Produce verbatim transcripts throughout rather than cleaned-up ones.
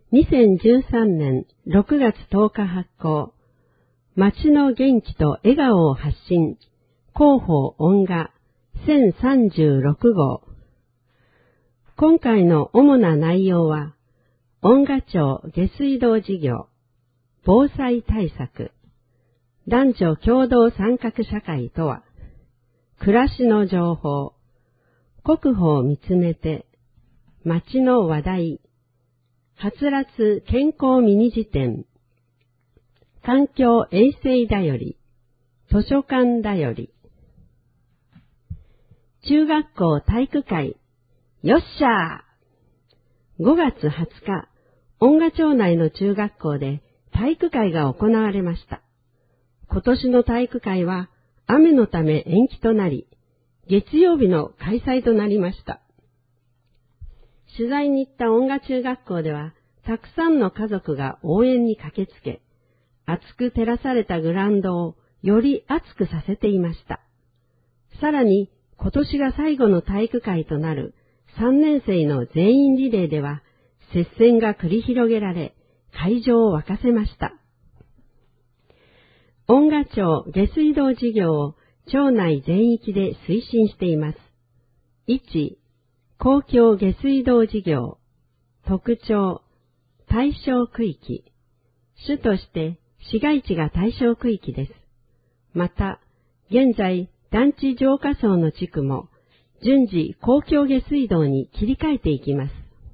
にせんじゅうさんねんろくがつとおか発行、街の元気と笑顔を発信、広報音画せんさんじゅうろくごう。今回の主な内容は、音画庁下水道事業、防災対策、男女共同参画社会とは、暮らしの情報、国保を見つめて、街の話題、はつらつ健康ミニ辞典、環境衛生だより、図書館だより。中学校体育会、よっしゃー！ごがつはつか、音画町内の中学校で体育会が行われました。今年の体育会は雨のため延期となり、月曜日の開催となりました。取材に行った音画中学校では、たくさんの家族が応援に駆けつけ、熱く照らされたグラウンドをより熱くさせていました。さらに、今年が最後の体育会となるさんねん生の全員リレーでは、接戦が繰り広げられ、会場を沸かせました。音画庁下水道事業を町内全域で推進しています。いち. 公共下水道事業、特徴、対象区域、主として市街地が対象区域です。また、現在、団地浄化層の地区も順次公共下水道に切り替えていきます。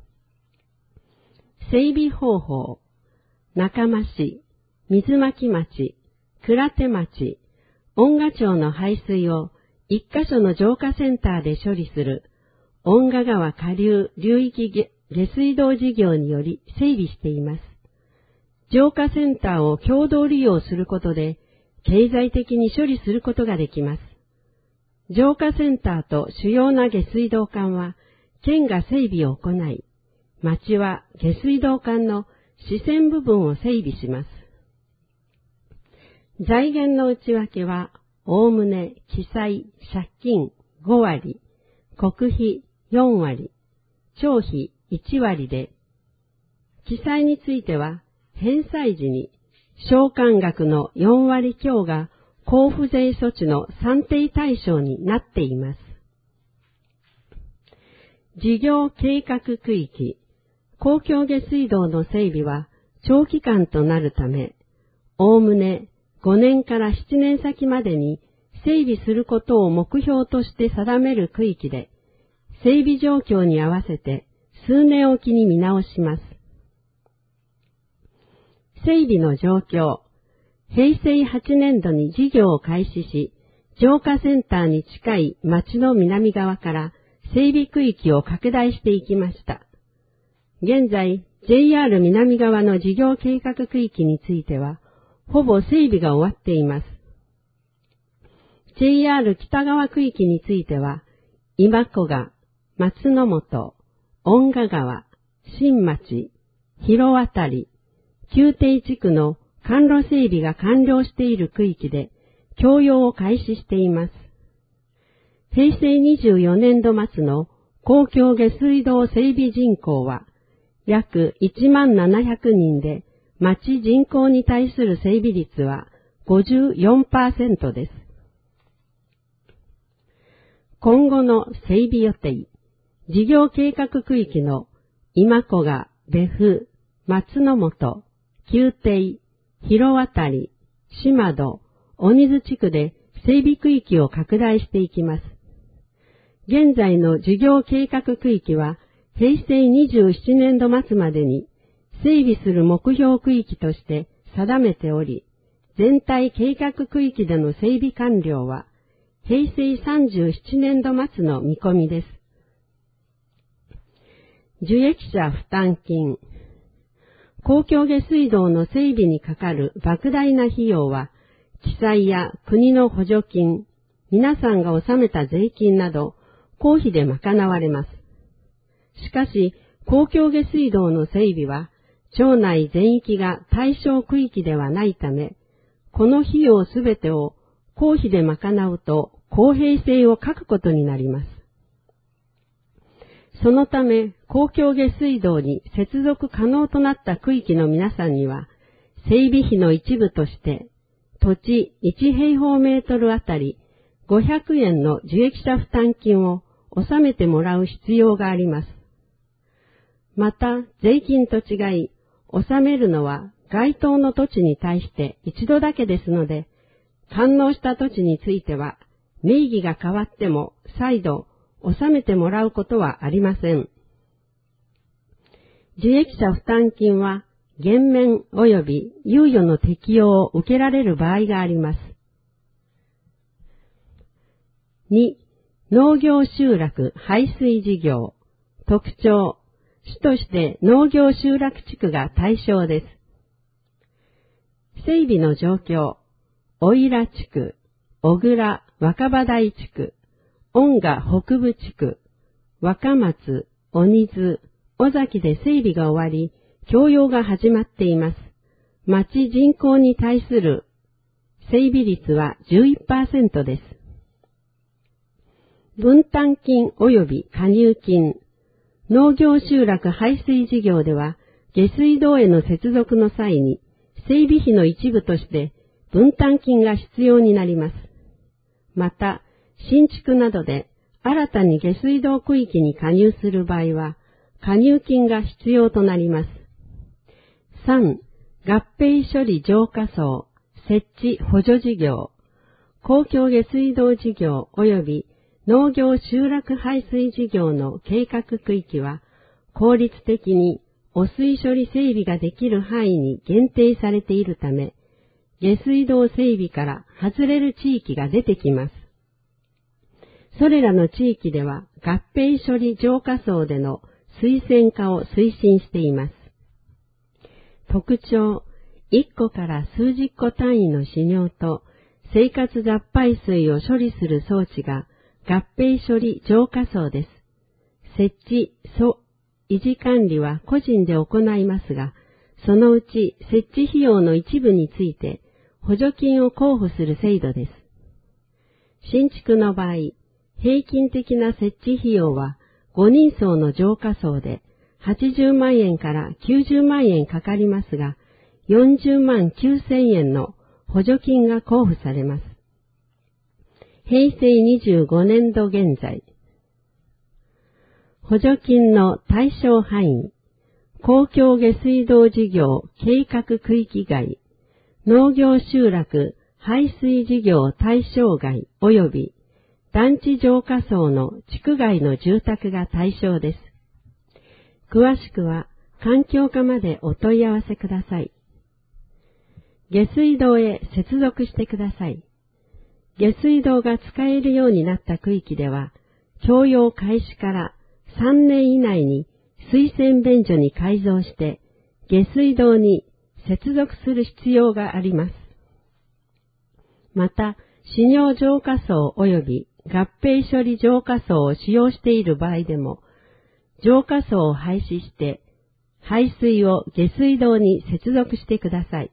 整備方法、中間市、水巻町、倉手町、音画町の排水を一カ所の浄化センターで処理する音画川下流流域下水道事業により整備しています。浄化センターを共同利用することで経済的に処理することができます。浄化センターと主要な下水道管は県が整備を行い、町は下水道管の支線部分を整備します。財源の内訳は、おおむね記載、借金ごわり、国費よんわり、町費いちわりで、記載については、返済時に償還額のよんわり強が交付税措置の算定対象になっています。事業計画区域、公共下水道の整備は長期間となるため、おおむねごねんからななねん先までに整備することを目標として定める区域で、整備状況に合わせて数年おきに見直します。整備の状況、へいせいはちねんどに事業を開始し、浄化センターに近い町の南側から整備区域を拡大していきました。現在、ジェイアール 南側の事業計画区域については、ほぼ整備が終わっています。ジェイアール 北側区域については、今古賀、松の本、音画川、新町、広渡り、旧堤地区の管路整備が完了している区域で、供用を開始しています。へいせいにじゅうよねんど末の公共下水道整備人口は、約いちまんななひゃくにんで、町人口に対する整備率は ごじゅうよんパーセント です。今後の整備予定、事業計画区域の今古賀、別府、松の本、旧堤、広渡り、島戸、鬼津地区で整備区域を拡大していきます。現在の事業計画区域は、へいせいにじゅうななねんど末までに整備する目標区域として定めており、全体計画区域での整備完了は、へいせいさんじゅうななねんど末の見込みです。受益者負担金。公共下水道の整備にかかる莫大な費用は、記載や国の補助金、皆さんが納めた税金など、公費で賄われます。しかし、公共下水道の整備は、町内全域が対象区域ではないため、この費用すべてを公費で賄うと公平性を欠くことになります。 そのため、公共下水道に接続可能となった区域の皆さんには、整備費の一部として、土地いち平方メートルあたりごひゃくえんの受益者負担金を納めてもらう必要があります。また、税金と違い、納めるのは該当の土地に対して一度だけですので、堪能した土地については、名義が変わっても再度納めてもらうことはありません。受益者負担金は、減免及び猶予の適用を受けられる場合があります。に、農業集落排水事業。特徴。主として農業集落地区が対象です。整備の状況。おいら地区、小倉若葉台地区、恩賀北部地区、若松、鬼津、尾崎で整備が終わり、供用が始まっています。町人口に対する整備率は じゅういちパーセント です。分担金及び加入金。農業集落排水事業では、下水道への接続の際に、整備費の一部として分担金が必要になります。また、新築などで新たに下水道区域に加入する場合は、加入金が必要となります。さん. 合併処理浄化槽設置補助事業。公共下水道事業及び農業集落排水事業の計画区域は、効率的に汚水処理整備ができる範囲に限定されているため、下水道整備から外れる地域が出てきます。それらの地域では合併処理浄化槽での水洗化を推進しています。特徴、いっこから数十個単位の死尿と生活雑排水を処理する装置が合併処理浄化槽です。設置、維持管理は個人で行いますが、そのうち設置費用の一部について補助金を交付する制度です。新築の場合、平均的な設置費用はごにん層の浄化槽ではちじゅうまんえんからきゅうじゅうまんえんかかりますが、よんじゅうまんきゅうせんえんの補助金が交付されます。平成にじゅうごねんど現在、補助金の対象範囲、公共下水道事業計画区域外、農業集落排水事業対象外及び団地浄化槽の地区外の住宅が対象です。詳しくは環境課までお問い合わせください。下水道へ接続してください。下水道が使えるようになった区域では、供用開始からさんねん以内に水洗便所に改造して下水道に接続する必要があります。また、死尿浄化槽及び合併処理浄化槽を使用している場合でも、浄化槽を廃止して排水を下水道に接続してください。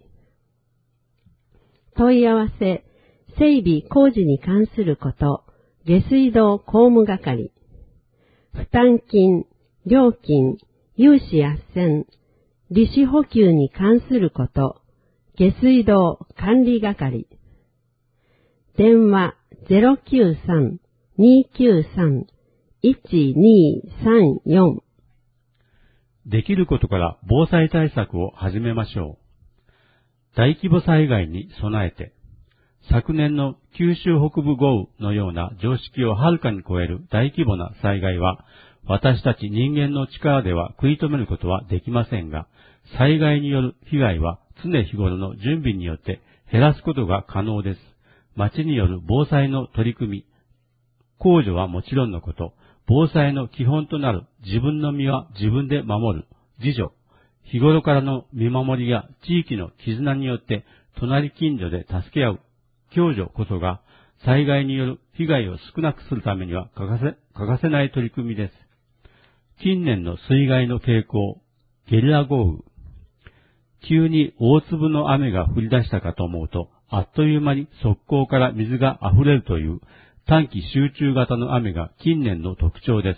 問い合わせ、整備工事に関すること、下水道工務係。負担金、料金、融資斡旋、利子補給に関すること、下水道管理係。電話 ゼロきゅうさん にきゅうさん いちにさんよん。 できることから防災対策を始めましょう。大規模災害に備えて、昨年の九州北部豪雨のような常識をはるかに超える大規模な災害は、私たち人間の力では食い止めることはできませんが、災害による被害は常日頃の準備によって減らすことが可能です。町による防災の取り組み、公助はもちろんのこと、防災の基本となる自分の身は自分で守る、自助、日頃からの見守りや地域の絆によって隣近所で助け合う、共助こそが災害による被害を少なくするためには欠かせ、欠かせない取り組みです。近年の水害の傾向、ゲリラ豪雨。急に大粒の雨が降り出したかと思うと、あっという間に側溝から水が溢れるという短期集中型の雨が近年の特徴です。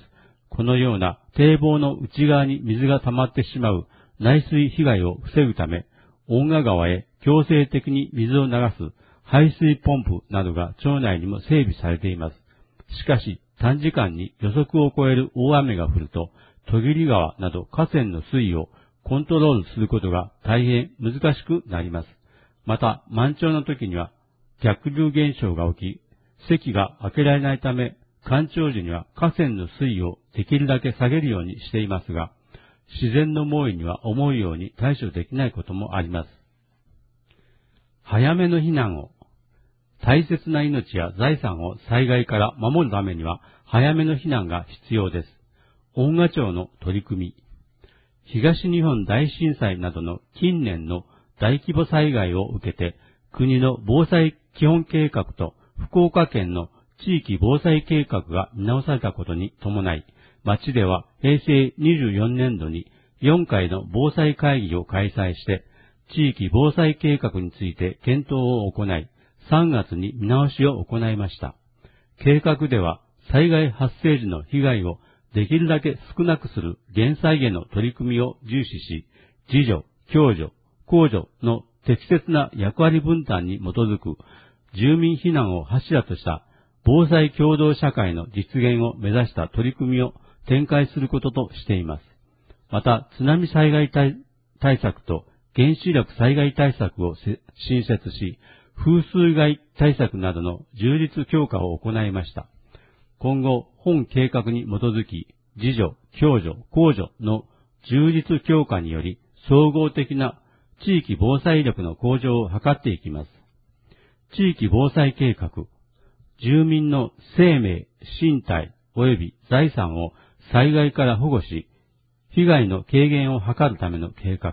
このような堤防の内側に水が溜まってしまう内水被害を防ぐため、遠賀川へ強制的に水を流す排水ポンプなどが町内にも整備されています。しかし、短時間に予測を超える大雨が降ると、戸切川など河川の水位をコントロールすることが大変難しくなります。また、満潮の時には逆流現象が起き、堰が開けられないため、干潮時には河川の水位をできるだけ下げるようにしていますが、自然の猛威には思うように対処できないこともあります。早めの避難を。大切な命や財産を災害から守るためには早めの避難が必要です。遠賀町の取り組み。東日本大震災などの近年の大規模災害を受けて、国の防災基本計画と福岡県の地域防災計画が見直されたことに伴い、町ではへいせいにじゅうよねんどによんかいの防災会議を開催して、地域防災計画について検討を行い、さんがつに見直しを行いました。計画では災害発生時の被害をできるだけ少なくする減災への取り組みを重視し、自助、共助、公助の適切な役割分担に基づく住民避難を柱とした防災共同社会の実現を目指した取り組みを展開することとしています。また、津波災害対策と原子力災害対策を新設し、風水害対策などの充実強化を行いました。今後、本計画に基づき、自助、共助、公助の充実強化により、総合的な地域防災力の向上を図っていきます。地域防災計画、住民の生命、身体及び財産を災害から保護し、被害の軽減を図るための計画。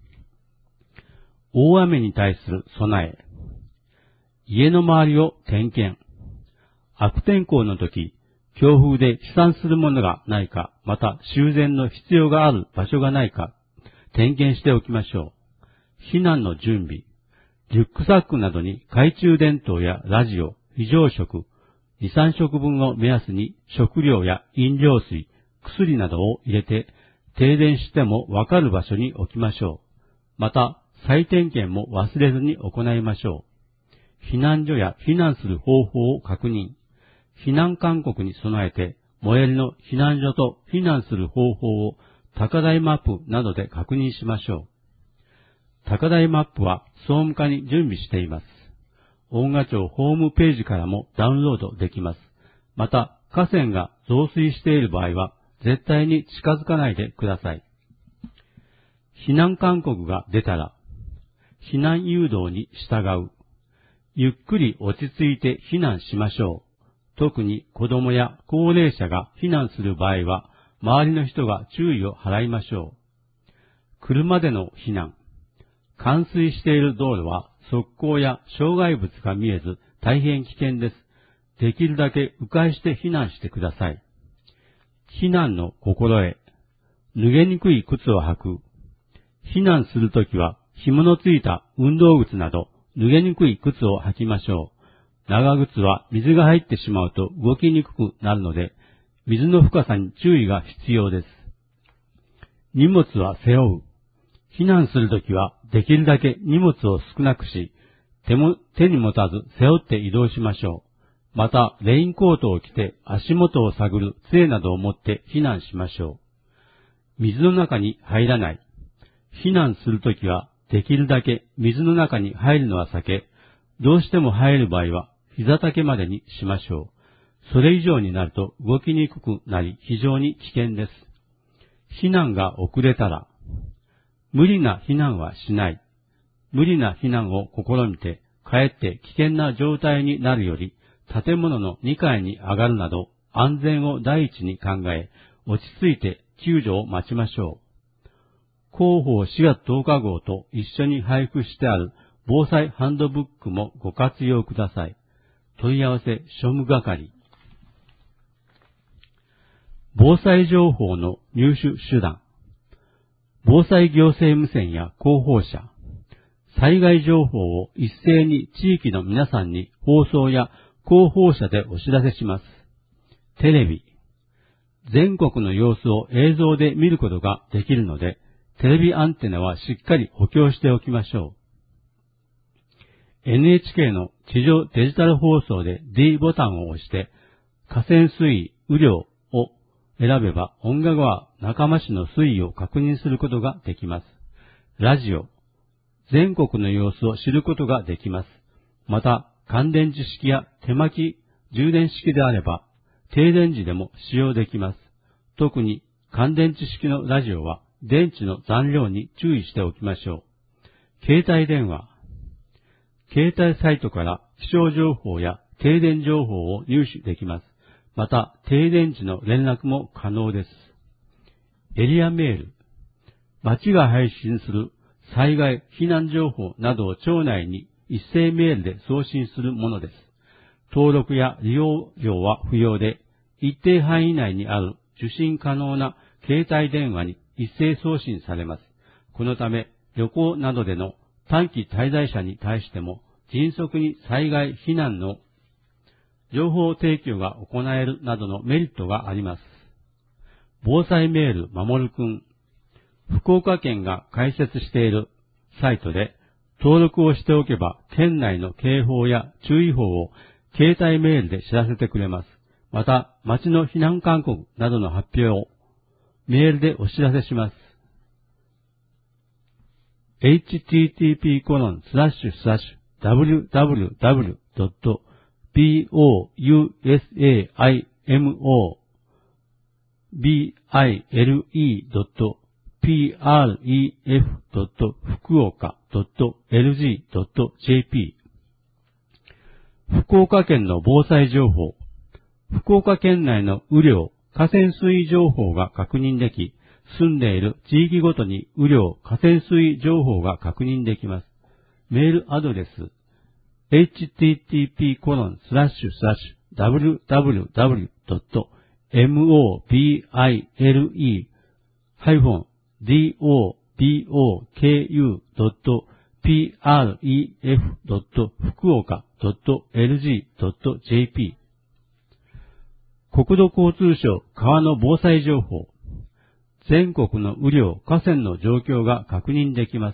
大雨に対する備え。家の周りを点検。悪天候の時、強風で飛散するものがないか、また修繕の必要がある場所がないか、点検しておきましょう。避難の準備。リュックサックなどに懐中電灯やラジオ、非常食、に、さんしょくぶんを目安に食料や飲料水、薬などを入れて、停電してもわかる場所に置きましょう。また、再点検も忘れずに行いましょう。避難所や避難する方法を確認。避難勧告に備えて、最寄りの避難所と避難する方法を高台マップなどで確認しましょう。高台マップは総務課に準備しています。遠賀町ホームページからもダウンロードできます。また、河川が増水している場合は、絶対に近づかないでください。避難勧告が出たら、避難誘導に従う。ゆっくり落ち着いて避難しましょう。特に子供や高齢者が避難する場合は、周りの人が注意を払いましょう。車での避難。冠水している道路は側溝や障害物が見えず大変危険です。できるだけ迂回して避難してください。避難の心得。脱げにくい靴を履く。避難するときは紐のついた運動靴など脱げにくい靴を履きましょう。長靴は水が入ってしまうと動きにくくなるので、水の深さに注意が必要です。荷物は背負う。避難するときはできるだけ荷物を少なくし、手も、手に持たず背負って移動しましょう。また、レインコートを着て足元を探る杖などを持って避難しましょう。水の中に入らない。避難するときはできるだけ水の中に入るのは避け、どうしても入る場合は膝丈までにしましょう。それ以上になると動きにくくなり非常に危険です。避難が遅れたら、無理な避難はしない。無理な避難を試みて、かえって危険な状態になるより、建物のにかいに上がるなど、安全を第一に考え、落ち着いて救助を待ちましょう。広報しがつとおか号と一緒に配布してある防災ハンドブックもご活用ください。問い合わせ庶務係。防災情報の入手手段。防災行政無線や広報車。災害情報を一斉に地域の皆さんに放送や広報車でお知らせします。テレビ。 全国の様子を映像で見ることができるので、テレビアンテナはしっかり補強しておきましょう。エヌエイチケー の地上デジタル放送で D ボタンを押して、河川水位、雨量を選べば、遠賀川中間市の水位を確認することができます。ラジオ、全国の様子を知ることができます。また、乾電池式や手巻き充電式であれば、停電時でも使用できます。特に乾電池式のラジオは電池の残量に注意しておきましょう。携帯電話。携帯サイトから気象情報や停電情報を入手できます。また、停電時の連絡も可能です。エリアメール。町が配信する災害、避難情報などを町内に一斉メールで送信するものです。登録や利用料は不要で、一定範囲内にある受信可能な携帯電話に一斉送信されます。このため、旅行などでの短期滞在者に対しても、迅速に災害、避難の情報提供が行えるなどのメリットがあります。防災メールまもるくん。福岡県が開設しているサイトで登録をしておけば、県内の警報や注意報を携帯メールで知らせてくれます。また、町の避難勧告などの発表をメールでお知らせします。エイチティーティーピーコロンスラッシュスラッシュダブリューダブリューダブリュードットビーオーユーエスエーアイエムオービーアイエルイードットピーアールイーエフドット福岡ドットエルジードットジェーピー。福岡県の防災情報。福岡県内の雨量、河川水位情報が確認でき、住んでいる地域ごとに雨量、河川水位情報が確認できます。メールアドレス、エイチティーティーピーコロンスラッシュスラッシュダブリューダブリューダブリュードットエムオービーアイエルイーハイフンディーオービーオーケーユードットピーアールイーエフドット福岡ドットエルジードットジェーピー。国土交通省川の防災情報。全国の雨量、河川の状況が確認できます。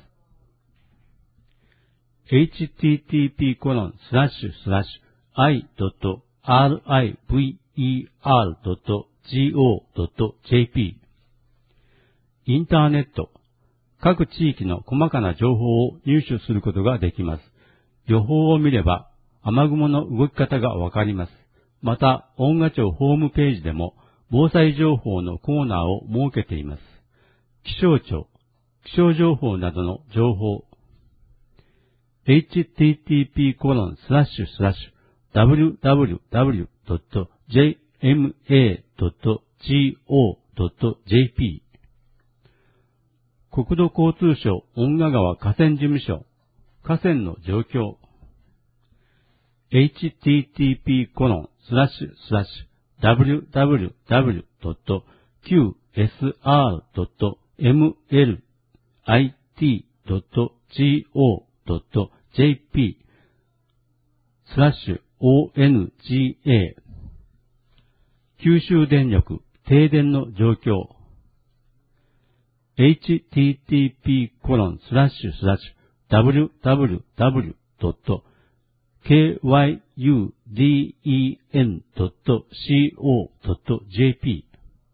エイチティーティーピーコロンスラッシュスラッシュアイドットアールアイブイイーアールドットジーオードットジェーピー。インターネット。各地域の細かな情報を入手することができます。予報を見れば雨雲の動き方がわかります。また、遠賀町ホームページでも防災情報のコーナーを設けています。気象庁、気象情報などの情報。エイチティーティーピーコロンスラッシュスラッシュダブリューダブリューダブリュードットジェーエムエードットジーオードットジェーピー。国土交通省遠賀川河川事務所、河川の状況。エイチティーティーピーコロンスラッシュスラッシュダブリューダブリューダブリュードットキューエスアールドットエムエルアイティードットジーオードットジェーピースラッシュオーエヌジーエー。九州電力停電の状況。エイチティーティーピーコロンスラッシュスラッシュダブリューダブリューダブリュードットケーワイユーディーイーエヌドットシーオードットジェーピ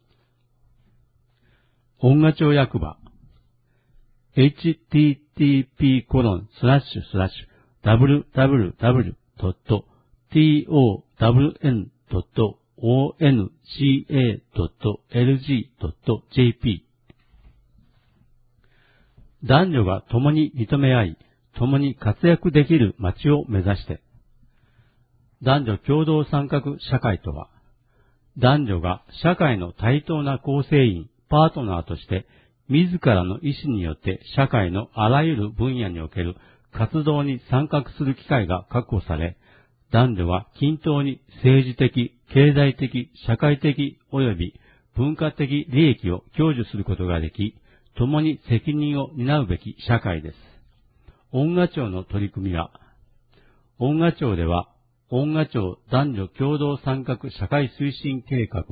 ー。遠賀町役場。エイチティーティーピーコロンスラッシュスラッシュダブリューダブリューダブリュードットティーオーダブリューエヌドットオーエヌシーエードットエルジードットジェーピー。男女が共に認め合い、共に活躍できる街を目指して。男女共同参画社会とは、男女が社会の対等な構成員、パートナーとして、自らの意思によって社会のあらゆる分野における活動に参画する機会が確保され、男女は均等に政治的、経済的、社会的及び文化的利益を享受することができ、共に責任を担うべき社会です。遠賀町の取り組みは、遠賀町では、遠賀町男女共同参画社会推進計画、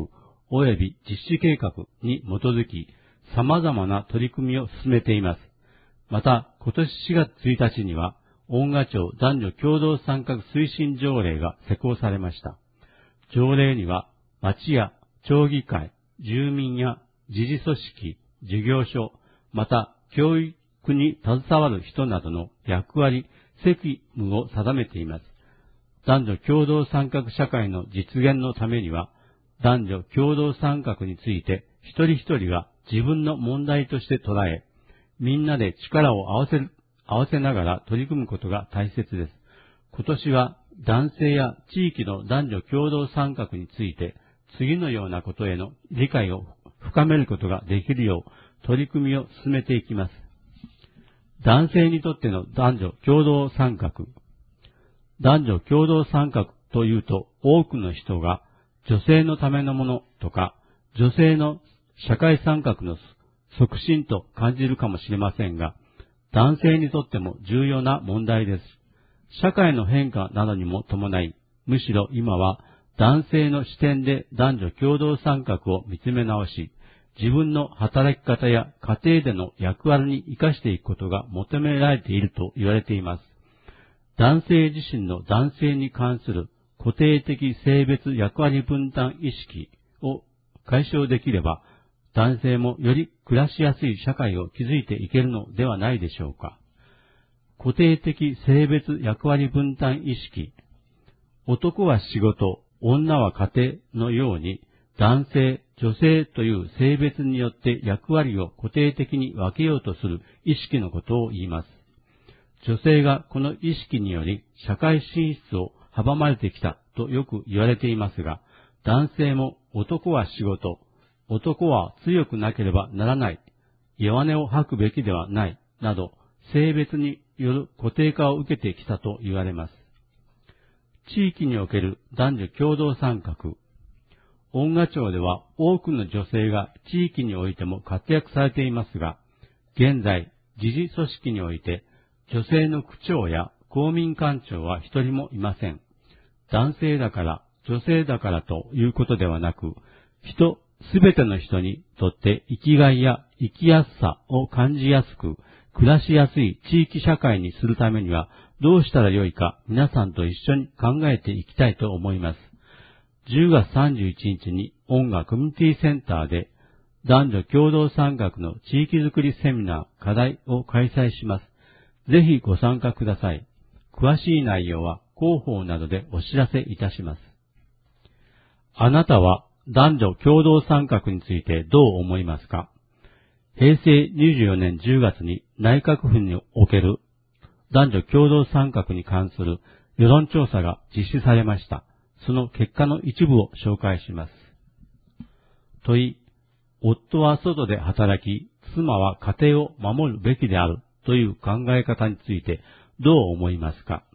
及び実施計画に基づき、様々な取り組みを進めています。また、今年しがつついたちには、恩賀町男女共同参画推進条例が施行されました。条例には、町や町議会、住民や自治組織、事業所、また教育に携わる人などの役割、責務を定めています。男女共同参画社会の実現のためには、男女共同参画について一人一人が自分の問題として捉え、みんなで力を合わせる、合わせながら取り組むことが大切です。今年は男性や地域の男女共同参画について次のようなことへの理解を深めることができるよう取り組みを進めていきます。男性にとっての男女共同参画。男女共同参画というと多くの人が女性のためのものとか女性の社会参画の促進と感じるかもしれませんが、男性にとっても重要な問題です。社会の変化などにも伴い、むしろ今は男性の視点で男女共同参画を見つめ直し、自分の働き方や家庭での役割に生かしていくことが求められていると言われています。男性自身の男性に関する固定的性別役割分担意識を解消できれば、男性もより暮らしやすい社会を築いていけるのではないでしょうか。固定的性別役割分担意識。男は仕事、女は家庭のように、男性、女性という性別によって役割を固定的に分けようとする意識のことを言います。女性がこの意識により社会進出を阻まれてきたとよく言われていますが、男性も男は仕事、男は強くなければならない、弱音を吐くべきではない、など性別による固定化を受けてきたと言われます。地域における男女共同参画。恩賀町では多くの女性が地域においても活躍されていますが、現在、自治組織において女性の区長や公民館長は一人もいません。男性だから、女性だからということではなく、人、すべての人にとって生きがいや生きやすさを感じやすく、暮らしやすい地域社会にするためにはどうしたらよいか皆さんと一緒に考えていきたいと思います。じゅうがつさんじゅういちにちに恩賀コミュニティセンターで男女共同参画の地域づくりセミナー課題を開催します。ぜひご参加ください。詳しい内容は広報などでお知らせいたします。あなたは男女共同参画についてどう思いますか？へいせいにじゅうよねんじゅうがつに内閣府における男女共同参画に関する世論調査が実施されました。その結果の一部を紹介します。問い、夫は外で働き、妻は家庭を守るべきであるという考え方についてどう思いますか？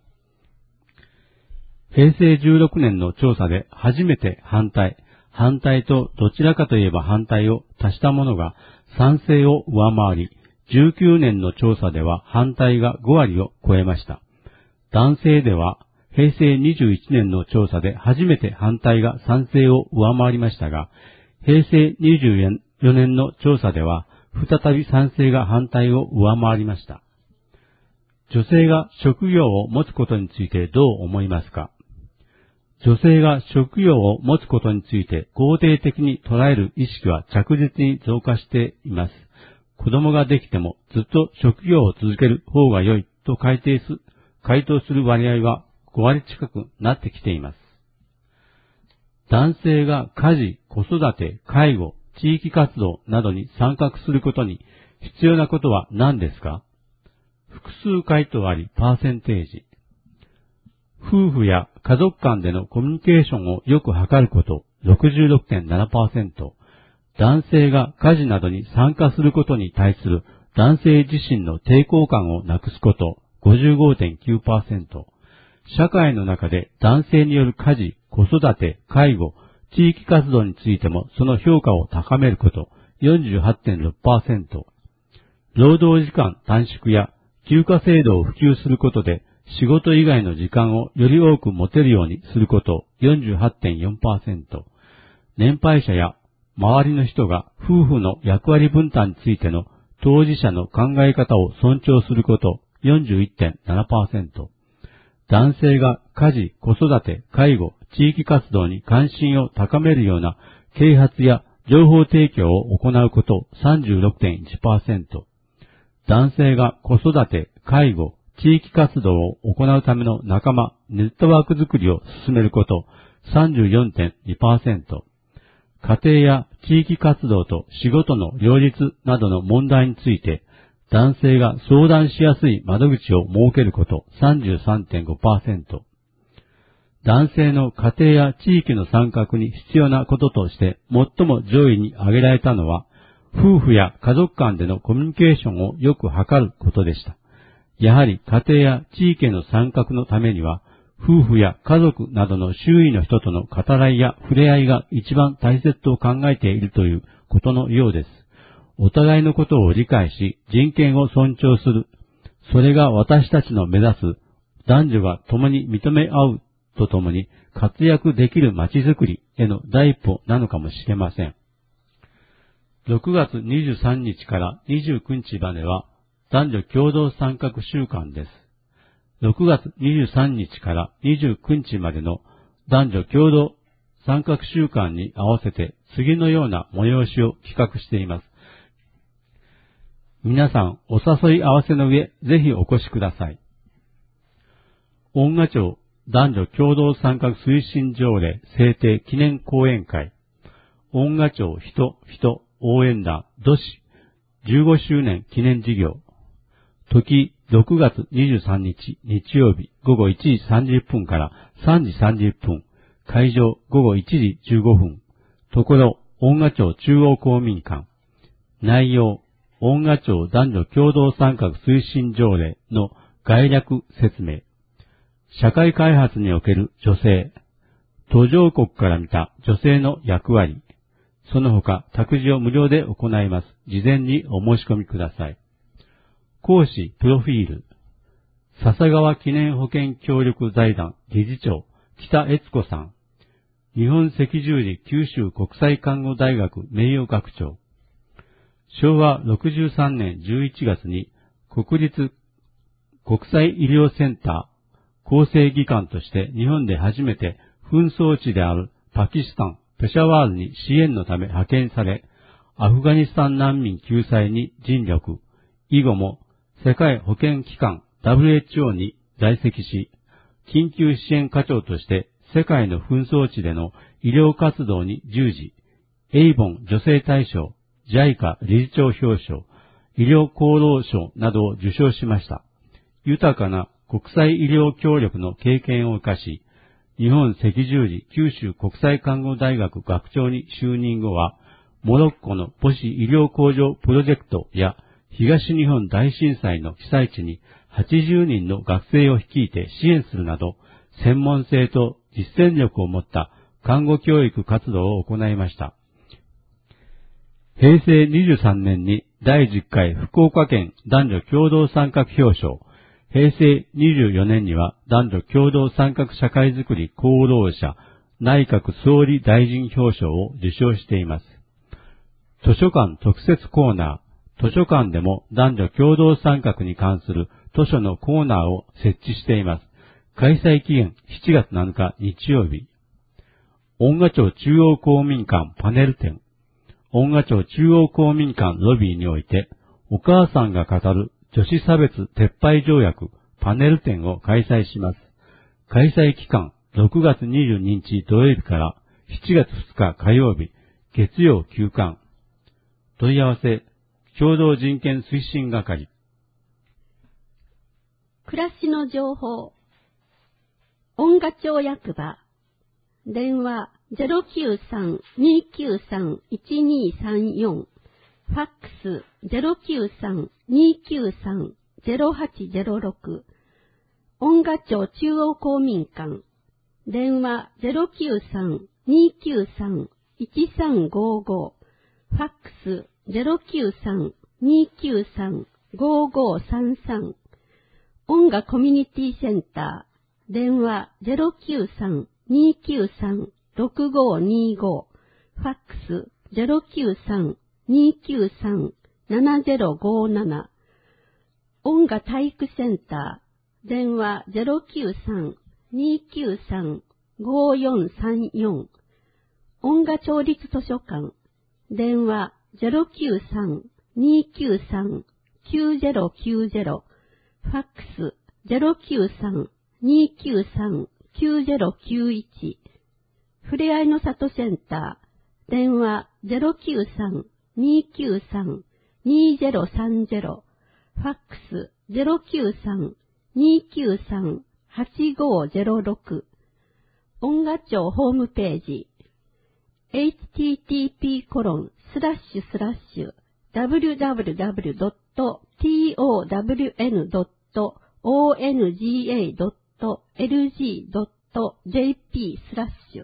へいせいじゅうろくねんの調査で初めて反対、反対とどちらかといえば反対を足したものが賛成を上回り、じゅうきゅうねんの調査では反対がごわりを超えました。男性ではへいせいにじゅういちねんの調査で初めて反対が賛成を上回りましたが、へいせいにじゅうよねんの調査では再び賛成が反対を上回りました。女性が職業を持つことについてどう思いますか？女性が職業を持つことについて肯定的に捉える意識は着実に増加しています。子供ができてもずっと職業を続ける方が良いと回答す、回答する割合はごわり近くなってきています。男性が家事、子育て、介護、地域活動などに参画することに必要なことは何ですか？複数回答ありパーセンテージ。夫婦や家族間でのコミュニケーションをよく図ること ろくじゅうろくてんななパーセント。男性が家事などに参加することに対する男性自身の抵抗感をなくすこと ごじゅうごてんきゅうパーセント。社会の中で男性による家事、子育て、介護、地域活動についてもその評価を高めること よんじゅうはちてんろくパーセント。労働時間短縮や休暇制度を普及することで仕事以外の時間をより多く持てるようにすること よんじゅうはちてんよんパーセント。年配者や周りの人が夫婦の役割分担についての当事者の考え方を尊重すること よんじゅういってんななパーセント。男性が家事、子育て、介護、地域活動に関心を高めるような啓発や情報提供を行うこと さんじゅうろくてんいちパーセント。男性が子育て、介護、地域活動を行うための仲間、ネットワーク作りを進めること さんじゅうよんてんにパーセント。家庭や地域活動と仕事の両立などの問題について、男性が相談しやすい窓口を設けること さんじゅうさんてんごパーセント。男性の家庭や地域の参画に必要なこととして最も上位に挙げられたのは、夫婦や家族間でのコミュニケーションをよく図ることでした。やはり家庭や地域への参画のためには、夫婦や家族などの周囲の人との語らいや触れ合いが一番大切と考えているということのようです。お互いのことを理解し、人権を尊重する。それが私たちの目指す男女が共に認め合うとともに活躍できる街づくりへの第一歩なのかもしれません。ろくがつにじゅうさんにちからにじゅうくにちまでは男女共同参画週間です。ろくがつにじゅうさんにちからにじゅうくにちまでの男女共同参画週間に合わせて次のような催しを企画しています。皆さんお誘い合わせの上、ぜひお越しください。恩賀町男女共同参画推進条例制定記念講演会、恩賀町人人応援団土市じゅうごしゅうねん記念事業、時ろくがつにじゅうさんにち日曜日ごごいちじさんじゅっぷんからさんじさんじゅっぷん、会場ごごいちじじゅうごふん、ところ恩賀町中央公民館、内容恩賀町男女共同参画推進条例の概略説明、社会開発における女性、途上国から見た女性の役割、その他託児を無料で行います。事前にお申し込みください。講師プロフィール、笹川記念保険協力財団理事長北悦子さん、日本赤十字九州国際看護大学名誉学長、しょうわろくじゅうさんねんじゅういちがつに国立国際医療センター構成技官として日本で初めて紛争地であるパキスタン・ペシャワールに支援のため派遣され、アフガニスタン難民救済に尽力、以後も世界保健機関 ダブリューエイチオー に在籍し、緊急支援課長として世界の紛争地での医療活動に従事、エイボン女性大賞、ジャイカ 理事長表彰、医療功労賞などを受賞しました。豊かな国際医療協力の経験を生かし、日本赤十字九州国際看護大学学長に就任後は、モロッコの母子医療向上プロジェクトや東日本大震災の被災地にはちじゅうにんの学生を率いて支援するなど、専門性と実践力を持った看護教育活動を行いました。へいせいにじゅうさんねんにだいじゅっかい福岡県男女共同参画表彰、へいせいにじゅうよねんには男女共同参画社会づくり功労者内閣総理大臣表彰を受賞しています。図書館特設コーナー、図書館でも男女共同参画に関する図書のコーナーを設置しています。開催期限しちがつなのか日曜日。恩賀町中央公民館パネル展。恩賀町中央公民館ロビーにおいて、お母さんが語る女子差別撤廃条約パネル展を開催します。開催期間ろくがつにじゅうににち土曜日からしちがつふつか火曜日、月曜休館。問い合わせ、共同人権推進係。 暮らしの情報。恩賀町役場。電話 ゼロきゅうさん にきゅうさん いちにさんよん。ファックス ゼロきゅうさん にきゅうさん ゼロはちゼロろく。恩賀町中央公民館。電話 ゼロきゅうさん にきゅうさん いちさんごご。ファックス ゼロきゅうさん にきゅうさん ごごさんさん。恩賀コミュニティセンター。電話 ゼロきゅうさん にきゅうさん ろくごにご。ファックスゼロきゅうさん にーきゅうさん ななゼロごなな。音楽体育センター、電話 ゼロきゅうさん にーきゅうさん ごよんさんよん。音楽町立図書館、電話 ゼロきゅうさん にーきゅうさん きゅうゼロきゅうゼロ。ファックス ゼロきゅうさん にーきゅうさん きゅうゼロきゅういち。ふれあいの里センター、電話 ゼロきゅうさん にーきゅうさん にーゼロさんゼロ。ファックス ゼロきゅうさん にーきゅうさん はちごゼロろく。音楽庁ホームページ、エイチティーティーピーコロンスラッシュスラッシュダブリューダブリューダブリュードットトワンドットオンガドットエルジードットジェーピースラッシュ。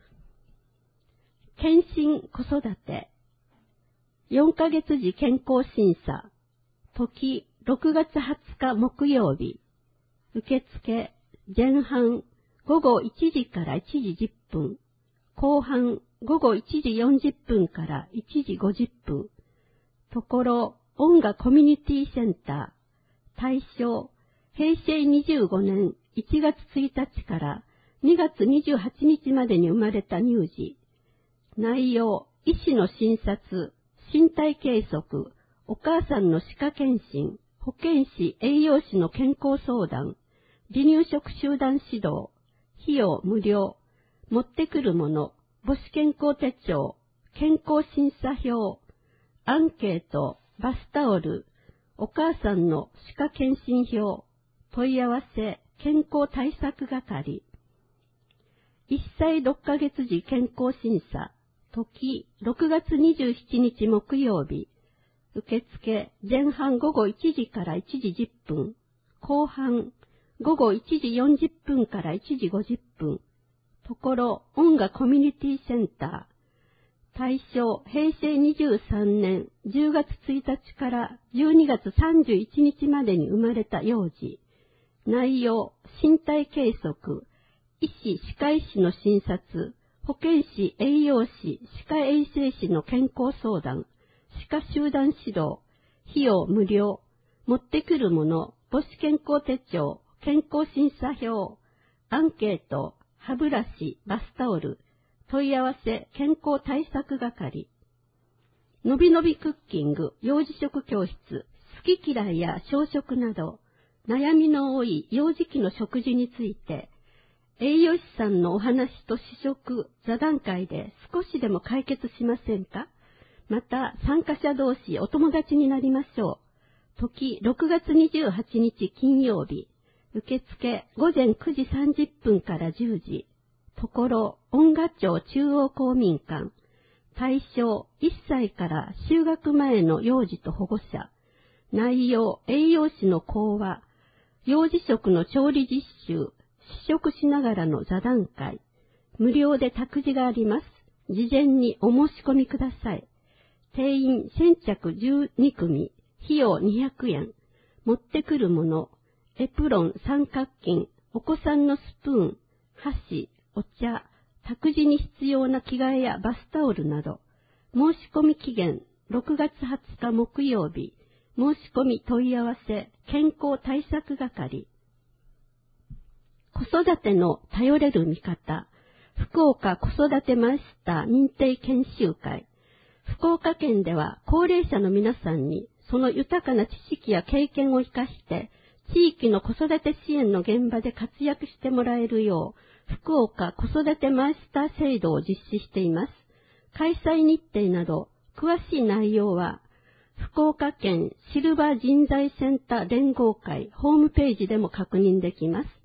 検診子育てよんかげつ時健康審査、時ろくがつはつか木曜日、受付前半ごごいちじからいちじじゅっぷん、後半ごごいちじよんじゅっぷんからいちじごじゅっぷん。ところ、音楽コミュニティセンター、対象、へいせいにじゅうごねんいちがつついたちからにがつにじゅうはちにちまでに生まれた乳児。内容、医師の診察、身体計測、お母さんの歯科検診、保健師、栄養士の健康相談、離乳食集団指導、費用無料、持ってくるもの、母子健康手帳、健康審査表、アンケート、バスタオル、お母さんの歯科検診票、問い合わせ、健康対策係。いっさいろっかげつ時健康審査、時ろくがつにじゅうしちにち木曜日、受付前半ごごいちじからいちじじゅっぷん、後半ごごいちじよんじゅっぷんからいちじごじゅっぷん。ところ、音楽コミュニティセンター。対象、へいせいにじゅうさんねんじゅうがつついたちからじゅうにがつさんじゅういちにちまでに生まれた幼児。内容、身体計測、医師・歯科医師の診察、保健師・栄養士、歯科衛生士の健康相談、歯科集団指導、費用無料、持ってくるもの、母子健康手帳、健康審査表、アンケート、歯ブラシ、バスタオル、問い合わせ、健康対策係。のびのびクッキング、幼児食教室、好き嫌いや小食など、悩みの多い幼児期の食事について、栄養士さんのお話と試食、座談会で少しでも解決しませんか？また、参加者同士お友達になりましょう。時、ろくがつにじゅうはちにち金曜日。受付、ごぜんくじさんじゅっぷんからじゅうじ。ところ、音楽町中央公民館。対象、いっさいから就学前の幼児と保護者。内容、栄養士の講話。幼児食の調理実習。試食しながらの座談会。無料で託児があります。事前にお申し込みください。定員先着じゅうにくみ。費用にひゃくえん。持ってくるもの。エプロン、三角巾、お子さんのスプーン、箸、お茶、託児に必要な着替えやバスタオルなど。申し込み期限、ろくがつはつか木曜日。申し込み問い合わせ、健康対策係。子育ての頼れる味方、福岡子育てマイスター認定研修会。福岡県では高齢者の皆さんにその豊かな知識や経験を生かして地域の子育て支援の現場で活躍してもらえるよう福岡子育てマイスター制度を実施しています。開催日程など詳しい内容は福岡県シルバー人材センター連合会ホームページでも確認できます。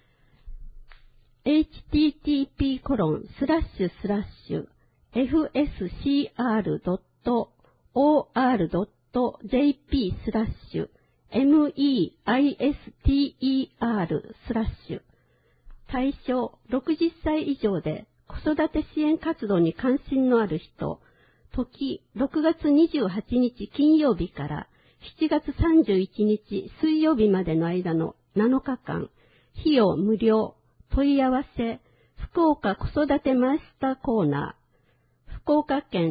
エイチティーティーピーコロンスラッシュスラッシュエフエスシーアールドットオーアールドットジェーピースラッシュエムイーアイエスティーイーアールスラッシュ。対象ろくじゅっさい以上で子育て支援活動に関心のある人。時ろくがつにじゅうはちにち金曜日からしちがつさんじゅういちにち水曜日までの間のなのかかん。費用無料。問い合わせ、福岡子育てマイスターコーナー、福岡県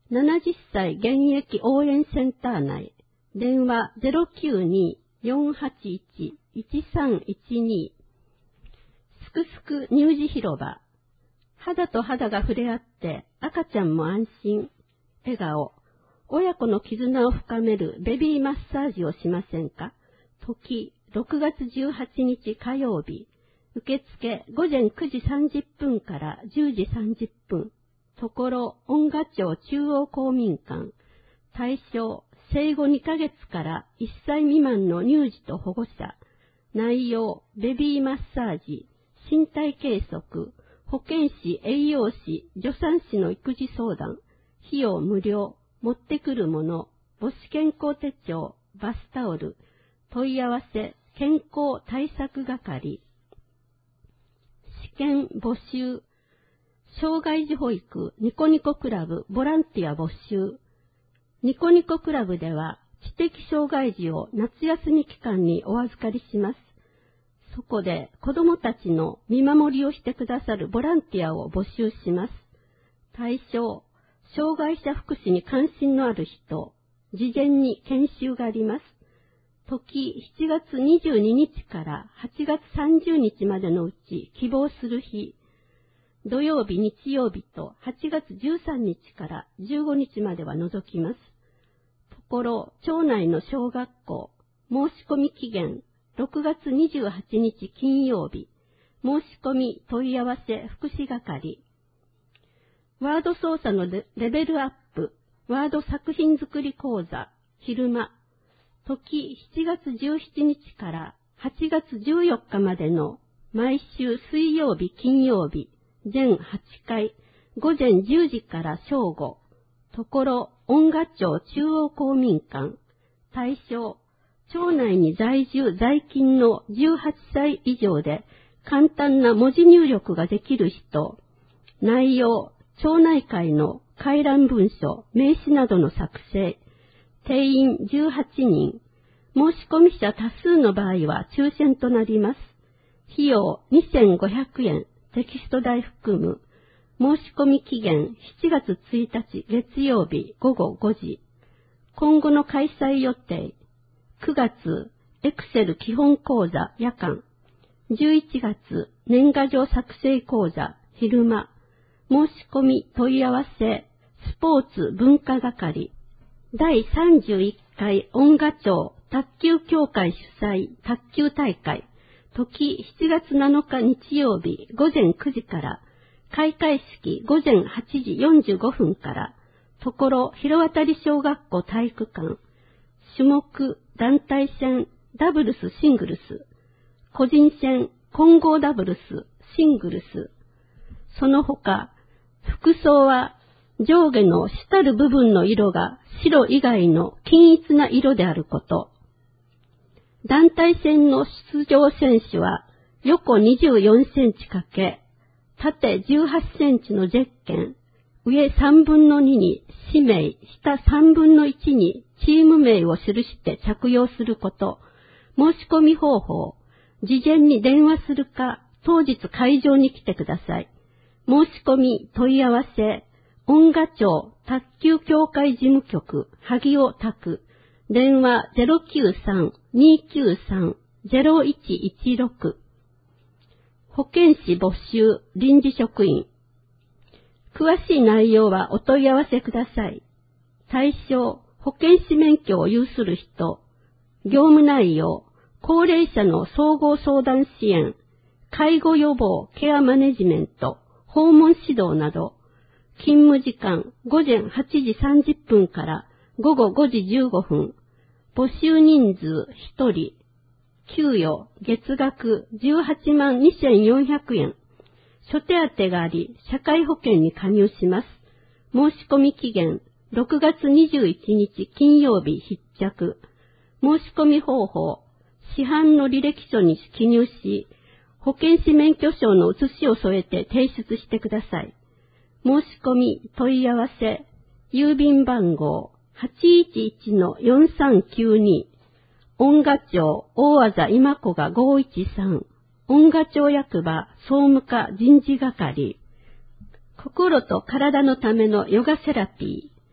ななじゅっさい現役応援センター内、電話 ゼロきゅうに よんはちいち いちさんいちに。すくすく乳児広場。肌と肌が触れ合って赤ちゃんも安心。笑顔。親子の絆を深めるベビーマッサージをしませんか？時、ろくがつじゅうはちにち火曜日。受付ごぜんくじさんじゅっぷんからじゅうじさんじゅっぷん。ところ、恩賀町中央公民館。対象、生後にかげつからいっさい未満の乳児と保護者。内容、ベビーマッサージ、身体計測、保健師、栄養士、助産師の育児相談。費用無料。持ってくるもの、母子健康手帳、バスタオル。問い合わせ、健康対策係。試験募集。障害児保育ニコニコクラブボランティア募集。ニコニコクラブでは知的障害児を夏休み期間にお預かりします。そこで子どもたちの見守りをしてくださるボランティアを募集します。対象、障害者福祉に関心のある人、事前に研修があります。時しちがつにじゅうににちからはちがつさんじゅうにちまでのうち希望する日、土曜日、日曜日とはちがつじゅうさんにちからじゅうごにちまでは除きます。ところ、町内の小学校、申し込み期限、ろくがつにじゅうはちにち金曜日、申し込み問い合わせ福祉係。ワード操作のレベルアップ、ワード作品作り講座、昼間、時しちがつじゅうしちにちからはちがつじゅうよっかまでの毎週水曜日、金曜日、全はちかい、ごぜんじゅうじから正午。ところ、恩賀町中央公民館。対象、町内に在住在勤のじゅうはっさい以上で簡単な文字入力ができる人。内容、町内会の回覧文書、名刺などの作成。定員じゅうはちにん。申し込み者多数の場合は抽選となります。費用にせんごひゃくえん。テキスト代含む。申し込み期限しちがつついたち月曜日ごごごじ。今後の開催予定。くがつ、エクセル基本講座夜間。じゅういちがつ、年賀状作成講座昼間。申し込み問い合わせ、スポーツ文化係。だいさんじゅういっかい恩賀町卓球協会主催卓球大会。時しちがつなのか日曜日ごぜんくじから、開会式ごぜんはちじよんじゅうごふんから、ところ広渡小学校体育館。種目、団体戦、ダブルス、シングルス。個人戦、混合ダブルス、シングルス。その他、服装は上下の主たる部分の色が白以外の均一な色であること。団体戦の出場選手は横にじゅうよんセンチ×縦じゅうはちセンチのゼッケン、上さんぶんのにに氏名、下さんぶんのいちにチーム名を記して着用すること。申し込み方法、事前に電話するか当日会場に来てください。申し込み問い合わせ、恩賀町卓球協会事務局萩尾拓。電話 ゼロきゅうさん にきゅうさん ゼロいちいちろく。保健師募集臨時職員。詳しい内容はお問い合わせください。対象、保健師免許を有する人。業務内容、高齢者の総合相談支援、介護予防ケアマネジメント、訪問指導など。勤務時間ごぜんはちじさんじゅっぷんからごごごじじゅうごふん。募集人数ひとり。給与月額じゅうはちまんにせんよんひゃくえん。諸手当があり、社会保険に加入します。申し込み期限ろくがつにじゅういちにち金曜日必着。申し込み方法、市販の履歴書に記入し、保健師免許証の写しを添えて提出してください。申し込み問い合わせ、郵便番号 はちいちいちのよんさんきゅうに、恩賀町大字今子がごいちさん、恩賀町役場総務課人事係。心と体のためのヨガセラピー。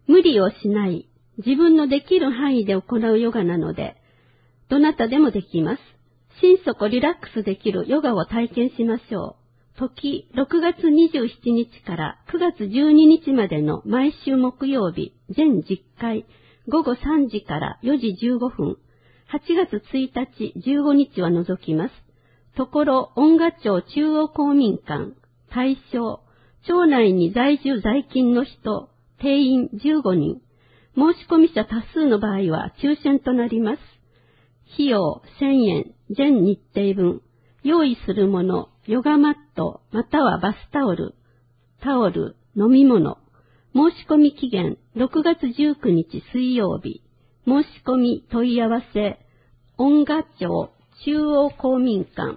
無理をしない、自分のできる範囲で行うヨガなので、どなたでもできます。心底リラックスできるヨガを体験しましょう。時、ろくがつにじゅうしちにちからくがつじゅうににちまでの毎週木曜日、全じゅっかい、ごごさんじからよじじゅうごふん、はちがつついたち、じゅうごにちは除きます。ところ、音楽町中央公民館、対象、町内に在住在勤の人、定員じゅうごにん、申し込み者多数の場合は抽選となります。費用せんえん、全日程分、用意するもの、ヨガマット、またはバスタオル、タオル、飲み物。申し込み期限、ろくがつじゅうくにち水曜日。申し込み問い合わせ、音楽町中央公民館。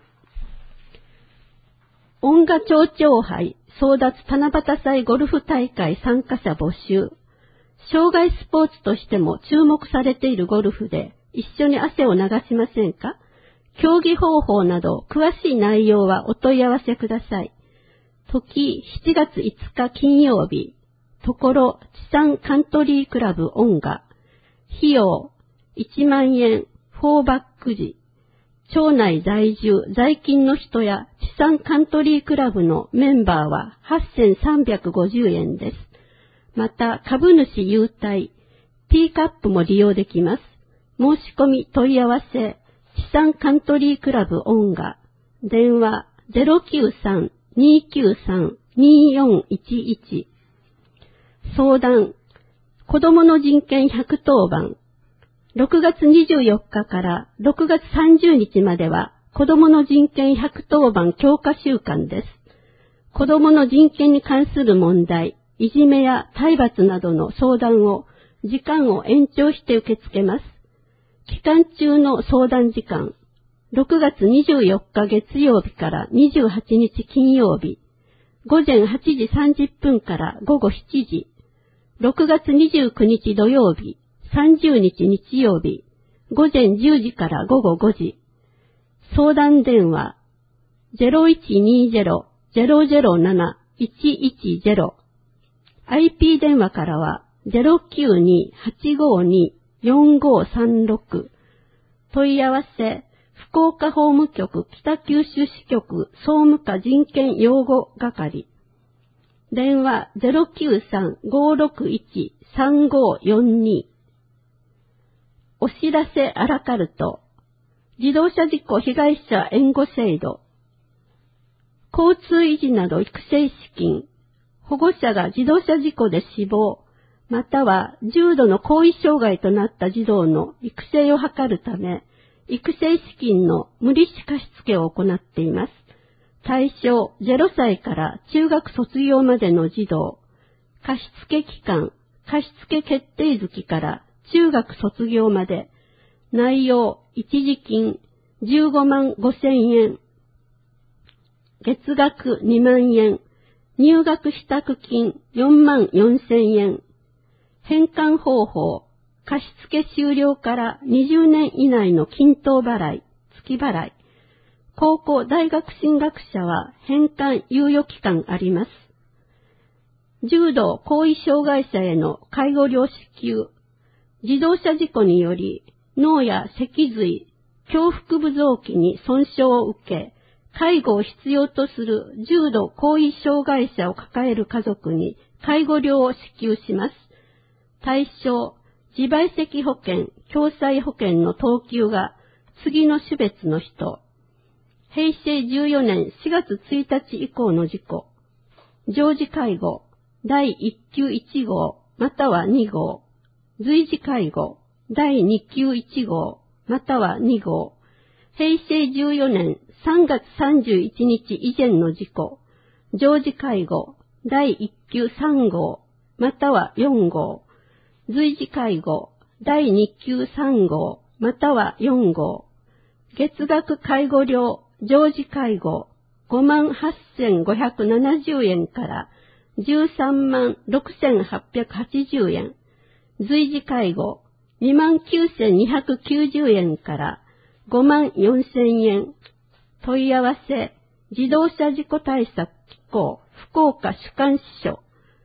音楽町長杯争奪七夕祭ゴルフ大会参加者募集。障害スポーツとしても注目されているゴルフで、一緒に汗を流しませんか？競技方法など詳しい内容はお問い合わせください。時しちがついつか金曜日。ところ地産カントリークラブ音楽。費用いちまんえん、フォーバック時。町内在住、在勤の人や地産カントリークラブのメンバーははっせんさんびゃくごじゅうえんです。また株主優待、P カップも利用できます。申し込み問い合わせ、地産カントリークラブ音楽。電話 ゼロきゅうさん にーきゅうさん にーよんいちいち。相談、子どもの人権ひゃくとおばん。ろくがつにじゅうよっかからろくがつさんじゅうにちまでは子どもの人権ひゃくとおばん強化週間です。子どもの人権に関する問題、いじめや体罰などの相談を時間を延長して受け付けます。期間中の相談時間、ろくがつにじゅうよっか月曜日からにじゅうはちにち金曜日、ごぜんはちじさんじゅっぷんからごごしちじ、ろくがつにじゅうくにち土曜日、さんじゅうにち日曜日、ごぜんじゅうじからごごごじ。相談電話 ゼロいちにーゼロ ゼロゼロなないちいちゼロ。アイピー 電話からは ゼロきゅうに はちごに よんごさんろく。問い合わせ、福岡法務局北九州支局総務課人権擁護係。電話 ゼロきゅうさん ごろくいち さんごよんに。お知らせアラカルト。自動車事故被害者援護制度。交通維持など育成資金。保護者が自動車事故で死亡、または重度の後遺障害となった児童の育成を図るため、育成資金の無利子貸付を行っています。対象ゼロさいから中学卒業までの児童、貸付期間、貸付決定月から中学卒業まで、内容一時金じゅうごまんごせんえん、月額にまんえん、入学支度金よんまんよんせんえん、返還方法、貸付終了からにじゅうねん以内の均等払い、月払い。高校大学進学者は返還猶予期間あります。重度後遺障害者への介護料支給。自動車事故により脳や脊髄、胸腹部臓器に損傷を受け、介護を必要とする重度後遺障害者を抱える家族に介護料を支給します。対象、自賠責保険、共済保険の等級が次の種別の人。へいせいじゅうよねんしがつついたち以降の事故。常時介護、だいいっきゅういちごう、またはにごう。随時介護、だいにきゅういちごう、またはにごう。へいせいじゅうよねんさんがつさんじゅういちにち以前の事故。常時介護、だいいっきゅうさんごう、またはよんごう。随時介護、だいにきゅうさんごう、またはよんごう。月額介護料、常時介護、ごまんはっせんごひゃくななじゅうえんからじゅうさんまんろくせんはっぴゃくはちじゅうえん。随時介護、にまんきゅうせんにひゃくきゅうじゅうえんからごまんよんせんえん。問い合わせ、自動車事故対策機構福岡主管支所。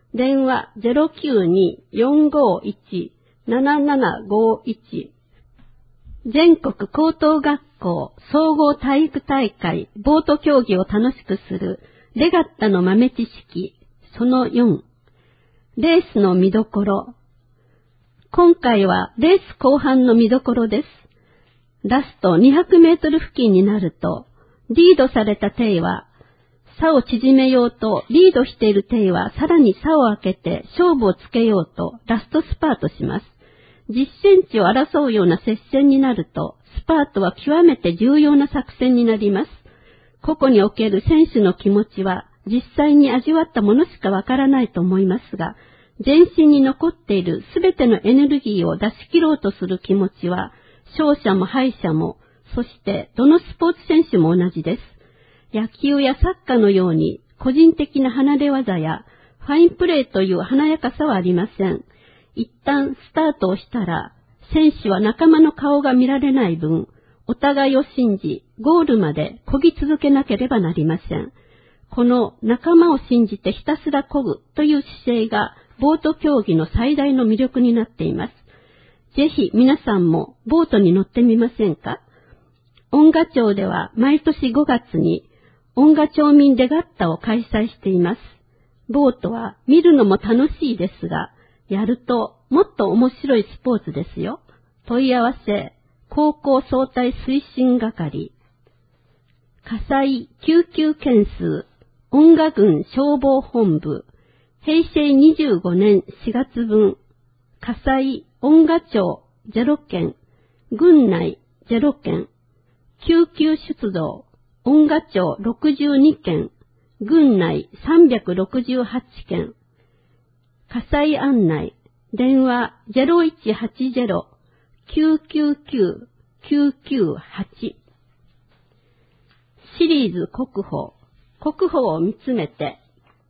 電話 ゼロきゅうに よんごいち ななななごいち。全国高等学校総合体育大会ボート競技を楽しくするレガッタの豆知識そのよん。レースの見どころ。今回はレース後半の見どころです。ラストにひゃくメートル付近になると、リードされた艇は、差を縮めようとリードしている艇はさらに差を開けて勝負をつけようとラストスパートします。じゅっセンチを争うような接戦になると、スパートは極めて重要な作戦になります。個々における選手の気持ちは、実際に味わったものしかわからないと思いますが、全身に残っているすべてのエネルギーを出し切ろうとする気持ちは、勝者も敗者も、そしてどのスポーツ選手も同じです。野球やサッカーのように個人的な離れ技やファインプレーという華やかさはありません。一旦スタートをしたら、選手は仲間の顔が見られない分、お互いを信じ、ゴールまで漕ぎ続けなければなりません。この仲間を信じてひたすら漕ぐという姿勢がボート競技の最大の魅力になっています。ぜひ皆さんもボートに乗ってみませんか？恩賀町では毎年ごがつに恩賀町民レガッタを開催しています。ボートは見るのも楽しいですが、やるともっと面白いスポーツですよ。問い合わせ、高校総体推進係。火災救急件数、恩賀郡消防本部、へいせいにじゅうごねんしがつぶん、火災恩賀町ゼロけん、郡内ゼロけん、救急出動、恩賀町ろくじゅうにけん、郡内さんびゃくろくじゅうはちけん、火災案内、電話 ゼロいちはちゼロ きゅうきゅうきゅう きゅうきゅうはち。シリーズ国宝、国宝を見つめて、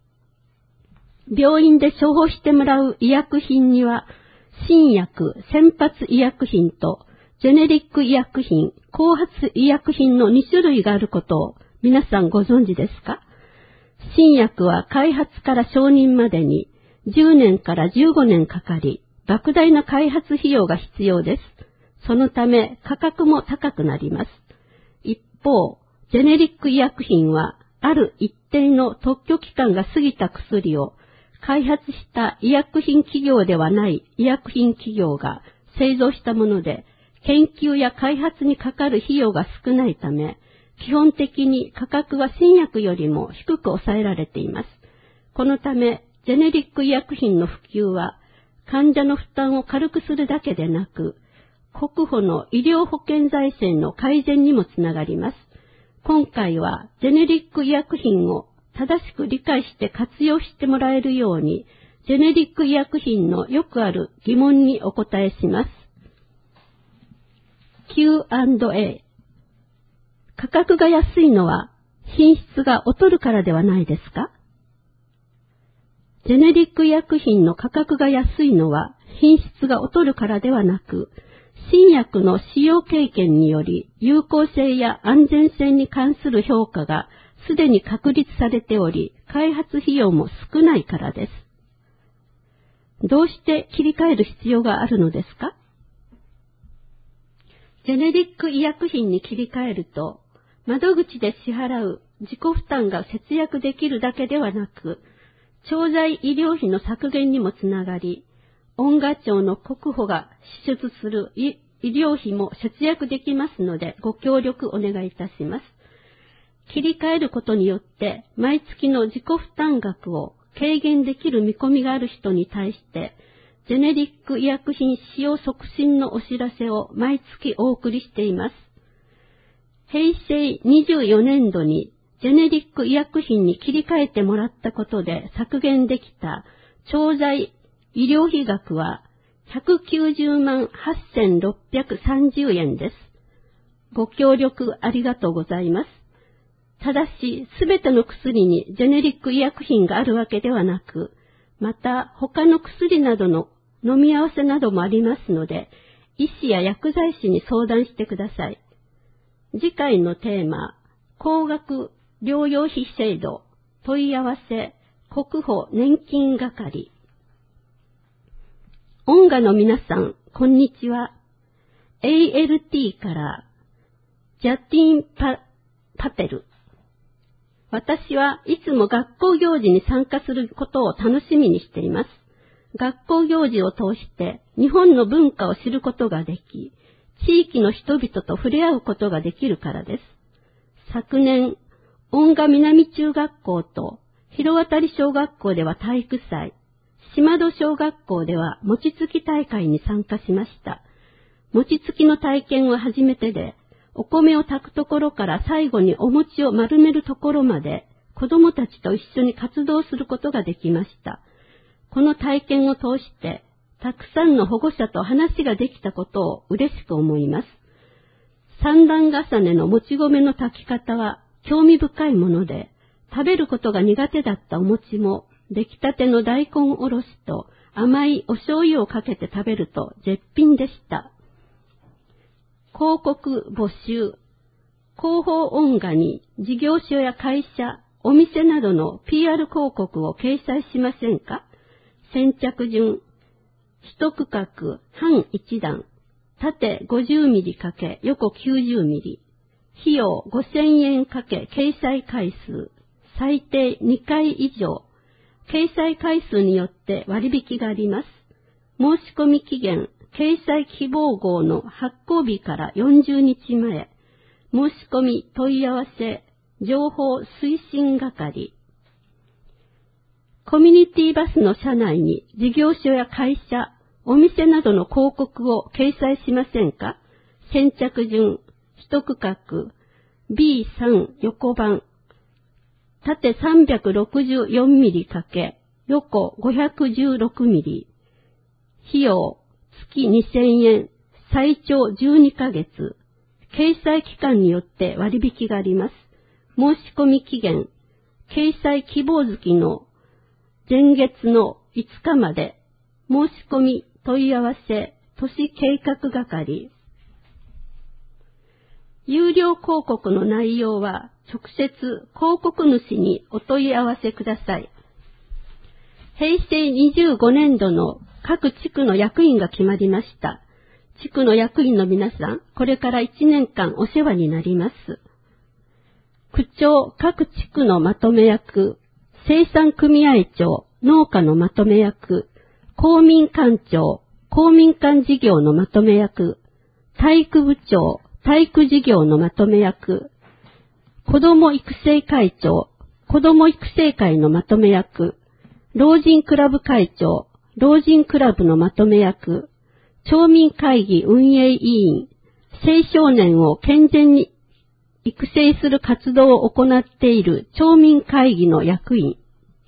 病院で処方してもらう医薬品には、新薬、先発医薬品と、ジェネリック医薬品、後発医薬品のにしゅるいがあることを皆さんご存知ですか？新薬は開発から承認までにじゅうねんからじゅうごねんかかり、莫大な開発費用が必要です。そのため価格も高くなります。一方、ジェネリック医薬品は、ある一定の特許期間が過ぎた薬を開発した医薬品企業ではない医薬品企業が製造したもので、研究や開発にかかる費用が少ないため、基本的に価格は新薬よりも低く抑えられています。このため、ジェネリック医薬品の普及は、患者の負担を軽くするだけでなく、国保の医療保険財政の改善にもつながります。今回は、ジェネリック医薬品を正しく理解して活用してもらえるように、ジェネリック医薬品のよくある疑問にお答えします。キューアンドエー。価格が安いのは品質が劣るからではないですか？ジェネリック医薬品の価格が安いのは品質が劣るからではなく、新薬の使用経験により有効性や安全性に関する評価がすでに確立されており、開発費用も少ないからです。どうして切り替える必要があるのですか？ジェネリック医薬品に切り替えると、窓口で支払う自己負担が節約できるだけではなく、調剤医療費の削減にもつながり、恩賀町の国保が支出する医療費も節約できますので、ご協力お願いいたします。切り替えることによって、毎月の自己負担額を軽減できる見込みがある人に対して、ジェネリック医薬品使用促進のお知らせを毎月お送りしています。へいせいにじゅうよねんどにジェネリック医薬品に切り替えてもらったことで削減できた調剤医療費額はひゃくきゅうじゅうまんはっせんろっぴゃくさんじゅうえんです。ご協力ありがとうございます。ただし、すべての薬にジェネリック医薬品があるわけではなく、また他の薬などの飲み合わせなどもありますので、医師や薬剤師に相談してください。次回のテーマ、高額療養費制度、問い合わせ、 国保年金係。音楽の皆さん、こんにちは。エーエルティー からジャティンパ・パテル。私はいつも学校行事に参加することを楽しみにしています。学校行事を通して日本の文化を知ることができ、地域の人々と触れ合うことができるからです。昨年、音賀南中学校と広渡小学校では体育祭、島戸小学校では餅つき大会に参加しました。餅つきの体験は初めてで、お米を炊くところから最後にお餅を丸めるところまで子供たちと一緒に活動することができました。この体験を通して、たくさんの保護者と話ができたことを嬉しく思います。三段重ねのもち米の炊き方は興味深いもので、食べることが苦手だったお餅も、出来たての大根おろしと甘いお醤油をかけて食べると絶品でした。広告募集。広報音賀に事業所や会社、お店などの ピーアール 広告を掲載しませんか？先着順。一区画半一段。縦ごじゅうミリ×横きゅうじゅうミリ。費用ごせんえん×掲載回数。最低にかい以上。掲載回数によって割引があります。申し込み期限、掲載希望号の発行日からよんじゅうにちまえ。申し込み問い合わせ、情報推進係。コミュニティバスの車内に事業所や会社、お店などの広告を掲載しませんか？先着順、一区画、ビーさん 横番。縦さんびゃくろくじゅうよんミリ×横ごひゃくじゅうろくミリ。費用月にせんえん、最長じゅうにかげつ。掲載期間によって割引があります。申し込み期限、掲載希望月の前月のいつかまで。申し込み問い合わせ、都市計画係。有料広告の内容は直接広告主にお問い合わせください。へいせいにじゅうごねんどの各地区の役員が決まりました。地区の役員の皆さん、これからいちねんかんお世話になります。区長各地区のまとめ役、生産組合長、農家のまとめ役、公民館長、公民館事業のまとめ役、体育部長、体育事業のまとめ役、子ども育成会長、子ども育成会のまとめ役、老人クラブ会長、老人クラブのまとめ役、町民会議運営委員、青少年を健全に育成する活動を行っている町民会議の役員、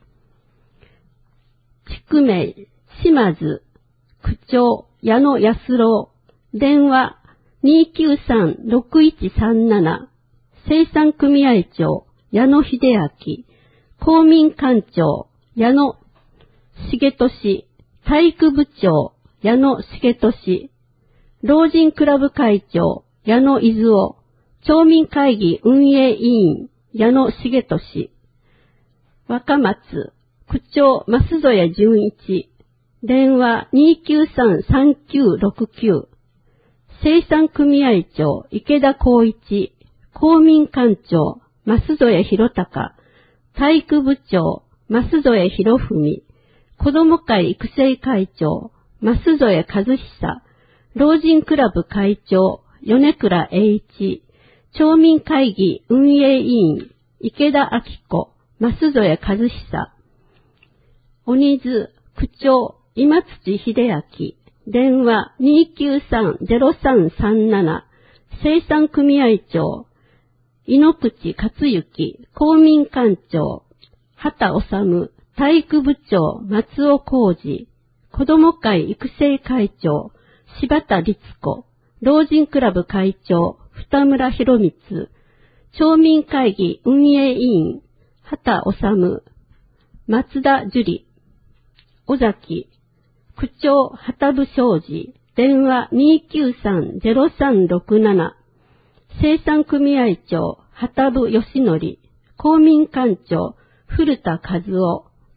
地区名、島津、区長、矢野康郎、電話、にきゅうさん ろくいちさんなな、生産組合長、矢野秀明、公民館長、矢野重俊、体育部長、矢野重俊、老人クラブ会長、矢野伊豆夫、町民会議運営委員、矢野重俊、若松、区長、増添純一、電話 にきゅうさん さんきゅうろくきゅう、生産組合長、池田光一、公民館長、増添博隆、体育部長、増添博文、子ども会育成会長、増添和久、老人クラブ会長、米倉栄一、町民会議運営委員、池田明子、増添和久、鬼津、区長、今土秀明、電話 にきゅうさん ぜろさんさんなな、生産組合長、井ノ口克之、公民館長、畑治、体育部長、松尾浩二、子ども会育成会長、柴田律子、老人クラブ会長、二村博光、町民会議運営委員、畑治、松田樹里、尾崎、区長、畑部昌司、電話 にきゅうさん ぜろさんろくなな、生産組合長、畑部義則、公民館長、古田和夫、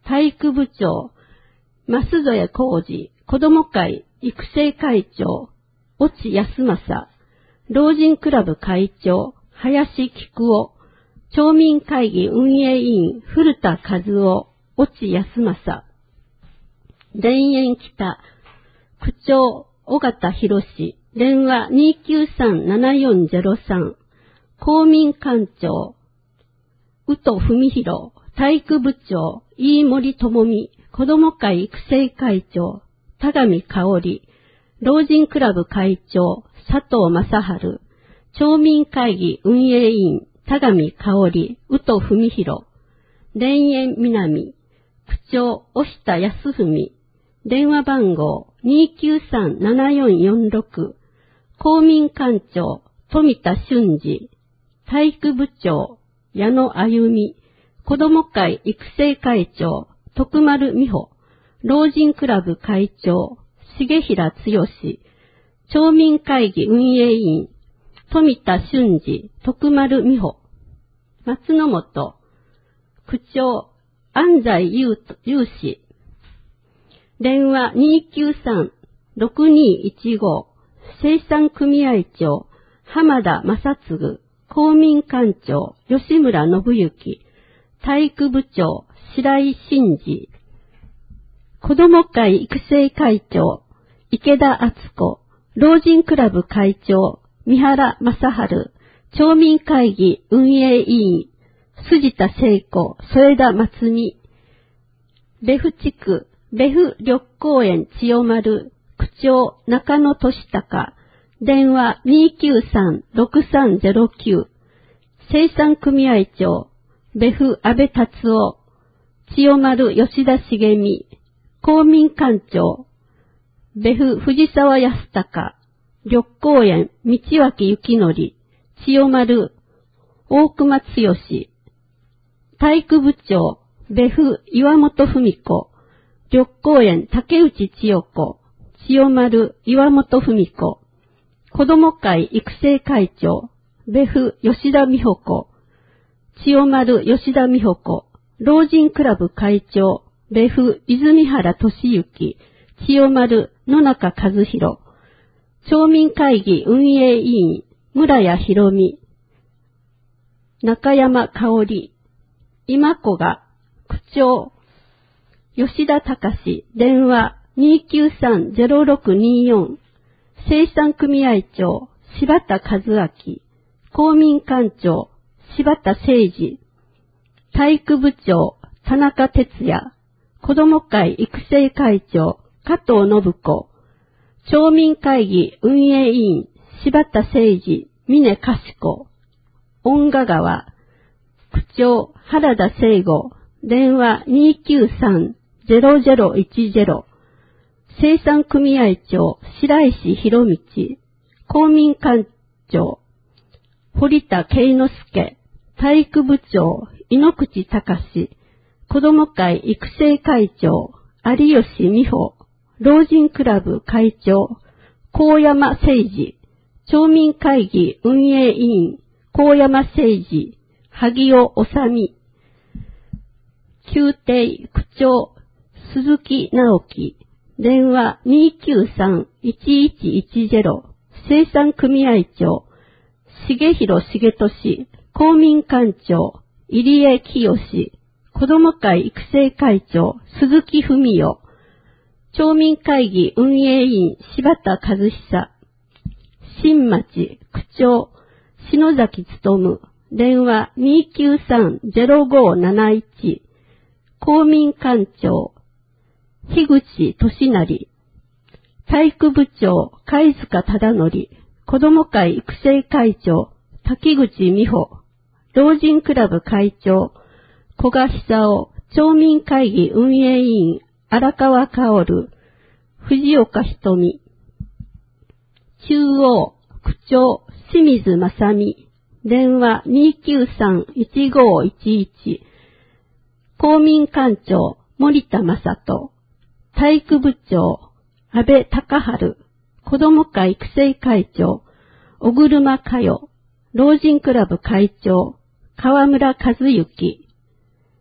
体育部長、増添浩二、子ども会育成会長、越智康正、老人クラブ会長、林菊夫、町民会議運営委員、古田和夫、越智康正、田園北、区長、尾形博士、電話 にーきゅうさん ななよんゼロさん、公民館長、宇都文弘、体育部長、飯森智美、子ども会育成会長、田上香織、老人クラブ会長、佐藤正春、町民会議運営委員、田上香織、宇都文弘、田園南、区長、押田康文、電話番号 にーきゅうさん ななよんよんろく、公民館長、富田俊二、体育部長、矢野あゆみ、子ども会育成会長、徳丸美穂、老人クラブ会長、重平剛、町民会議運営委員、富田俊二、徳丸美穂、松野本、区長、安西優志、電話 にーきゅうさん ろくにーいちご、生産組合長、浜田正嗣、公民館長、吉村信之、体育部長、白井真二、子ども会育成会長、池田敦子、老人クラブ会長、三原正春、町民会議運営委員、藤田聖子、添田松美、別府地区、別府緑公園千代丸、区長、中野俊孝、電話 にーきゅうさん ろくさんゼロきゅう、生産組合長、別府安倍達夫、千代丸吉田茂美、公民館長、別府藤沢康隆、緑公園道脇幸則、千代丸大熊剛、体育部長、別府岩本文子、緑公園竹内千代子、千代丸岩本文子、子ども会育成会長、別府吉田美穂子、千代丸吉田美穂子、老人クラブ会長、別府泉原俊之、千代丸野中和弘、町民会議運営委員、村谷博美、中山香織、今子が、区長、吉田隆、電話 にーきゅうさん ゼロろくにーよん、生産組合長、柴田和明、公民館長、柴田誠二、体育部長、田中哲也、子ども会育成会長、加藤信子、町民会議運営委員、柴田誠二、峰かし子、恩賀川、区長、原田聖吾、電話 にーきゅうさん ゼロゼロいちゼロ、生産組合長、白石博道、公民館長、堀田慶之助、体育部長、井ノ口隆、子ども会育成会長、有吉美穂、老人クラブ会長、高山誠二、町民会議運営委員、高山誠二、萩尾治美、宮廷区長、鈴木直樹、電話 にーきゅうさん いちいちいちゼロ、生産組合長、重弘重俊、公民館長、入江清、子ども会育成会長、鈴木文代、町民会議運営委員、柴田和久、新町区長、篠崎努、電話 にーきゅうさん ゼロごなないち、公民館長、樋口俊成、体育部長、貝塚忠則、子ども会育成会長、滝口美穂、老人クラブ会長、古賀久夫、町民会議運営委員、荒川薫、藤岡瞳、中央、区長、清水正美、電話 にーきゅうさん いちごいちいち、公民館長、森田正人、体育部長、安倍隆春、子ども会育成会長、小車佳代、老人クラブ会長、河村和幸、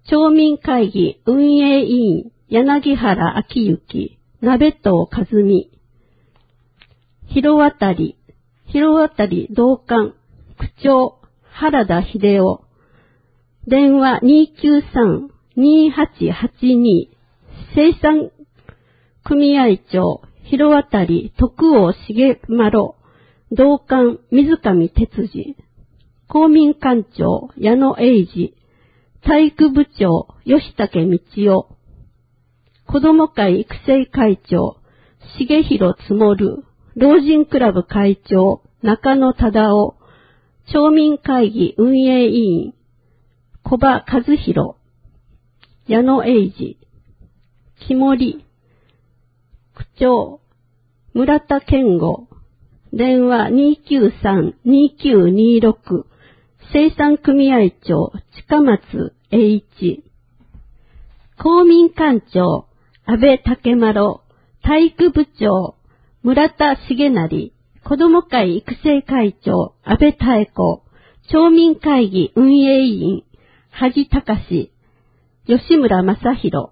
町民会議運営委員柳原昭之、鍋藤和美、広渡り、広渡り同感、区長原田秀夫、電話 にーきゅうさん にーはちはちに、生産組合長広渡り徳王重丸、同感水上哲司、公民館長矢野英二、体育部長吉武道夫、子ども会育成会長重弘積、老人クラブ会長中野忠夫、町民会議運営委員小場和弘、矢野英二、木森区長村田健吾、電話 にーきゅうさん にーきゅうにーろく、生産組合長近松栄一、公民館長安倍武丸、体育部長村田重成、子ども会育成会長安倍妙子、町民会議運営委員萩隆、吉村正宏、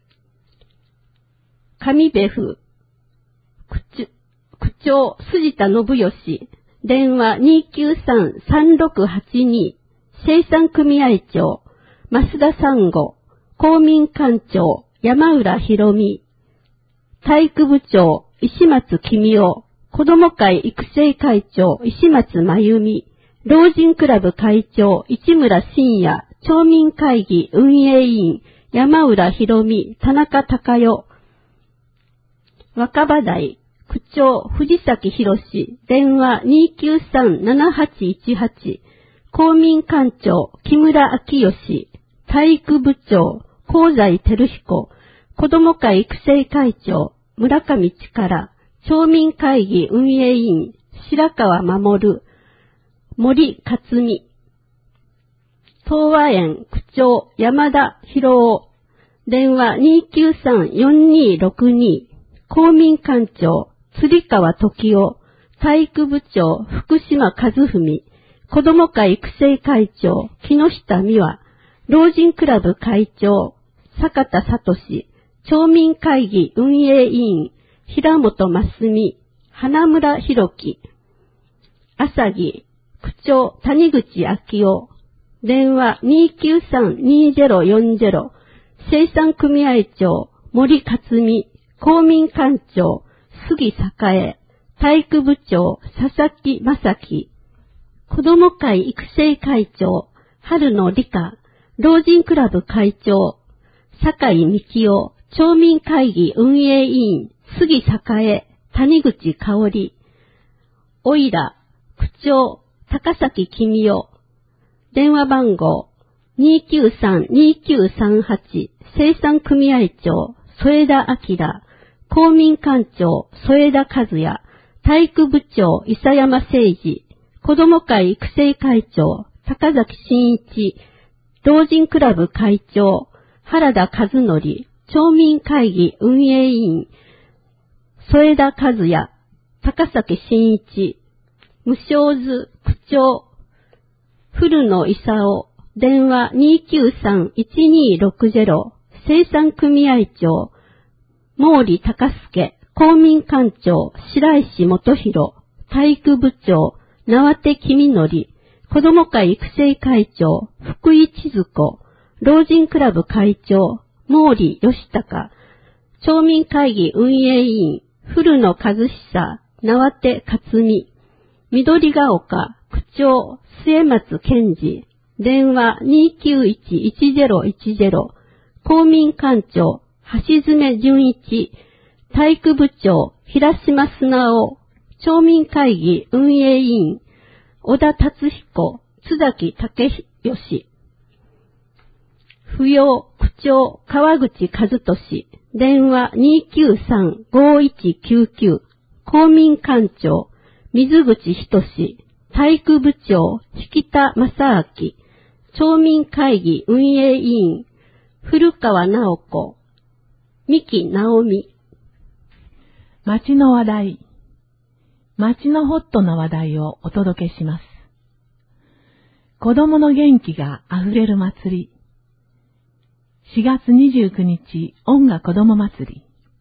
上部府区長筋田信義、電話 にーきゅうさん さんろくはちに、生産組合長増田三吾、公民館長山浦博美、体育部長石松公夫、子ども会育成会長石松真由美、老人クラブ会長市村信也、町民会議運営委員山浦博美、田中隆代、若葉台区長藤崎博、電話 にーきゅうさん ななはちいちはち、公民館長木村昭義、体育部長香西照彦、子ども会育成会長村上力、町民会議運営委員白川守、森克美、東和園区長山田博夫、電話 にーきゅうさん よんにーろくに、公民館長釣川時夫、体育部長福島和文、子ども会育成会長木下美和、老人クラブ会長坂田聡、町民会議運営委員平本真澄、花村弘樹、朝木区長谷口昭夫、電話 にーきゅうさん にーぜろよんぜろ、生産組合長森克美、公民館長杉栄、体育部長佐々木正樹、子ども会育成会長春野理香、老人クラブ会長坂井幹夫、町民会議運営委員杉栄、谷口香織、おいら区長高崎公夫、電話番号 にーきゅうさん にーきゅうさんはち、生産組合長添田明、公民館長添田和也、体育部長伊佐山誠二、子ども会育成会長高崎真一、老人クラブ会長原田和則、町民会議運営委員添田和也、高崎真一、無償図区長古野勲、電話 にーきゅうさん いちにーろくぜろ、生産組合長毛利隆介、公民館長白石元弘、体育部長縄手公則、子ども会育成会長福井千鶴子、老人クラブ会長毛利義孝、町民会議運営委員古野和久、縄手克美、緑ヶ丘区長末松健二、電話 にーきゅういち いちぜろいちぜろ、公民館長橋爪純一、体育部長平島砂夫、町民会議運営委員小田達彦、津崎武義、扶養区長川口和俊、電話 にーきゅうさん ごいちきゅうきゅう、公民館長水口仁、体育部長引田正明、町民会議運営委員古川直子、三木直美。 町の話題。町のホットな話題をお届けします。子供の元気があふれる祭り。 しがつにじゅうくにち音楽子ども祭り。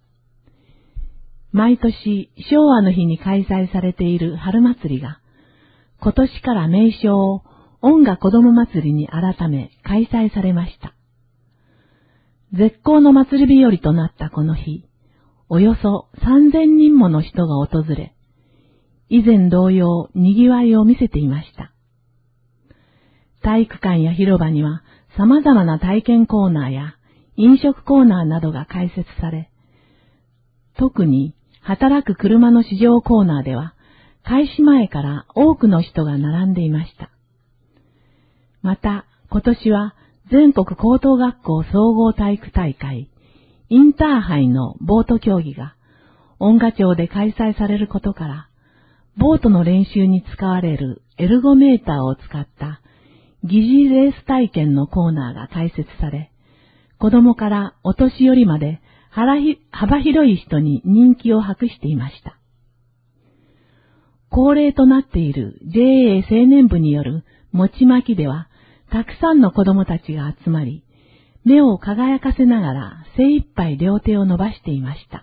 毎年昭和の日に開催されている春祭りが、今年から名称を音楽子ども祭りに改め開催されました。絶好の祭り日和となったこの日、およそさんぜんにんもの人が訪れ、以前同様賑わいを見せていました。体育館や広場には様々な体験コーナーや飲食コーナーなどが開設され、特に働く車の試乗コーナーでは開始前から多くの人が並んでいました。また今年は全国高等学校総合体育大会インターハイのボート競技が音楽町で開催されることから、ボートの練習に使われるエルゴメーターを使った疑似レース体験のコーナーが開設され、子供からお年寄りまで幅広い人に人気を博していました。恒例となっている ジェーエー 青年部による餅まきでは、たくさんの子供たちが集まり、目を輝かせながら精一杯両手を伸ばしていました。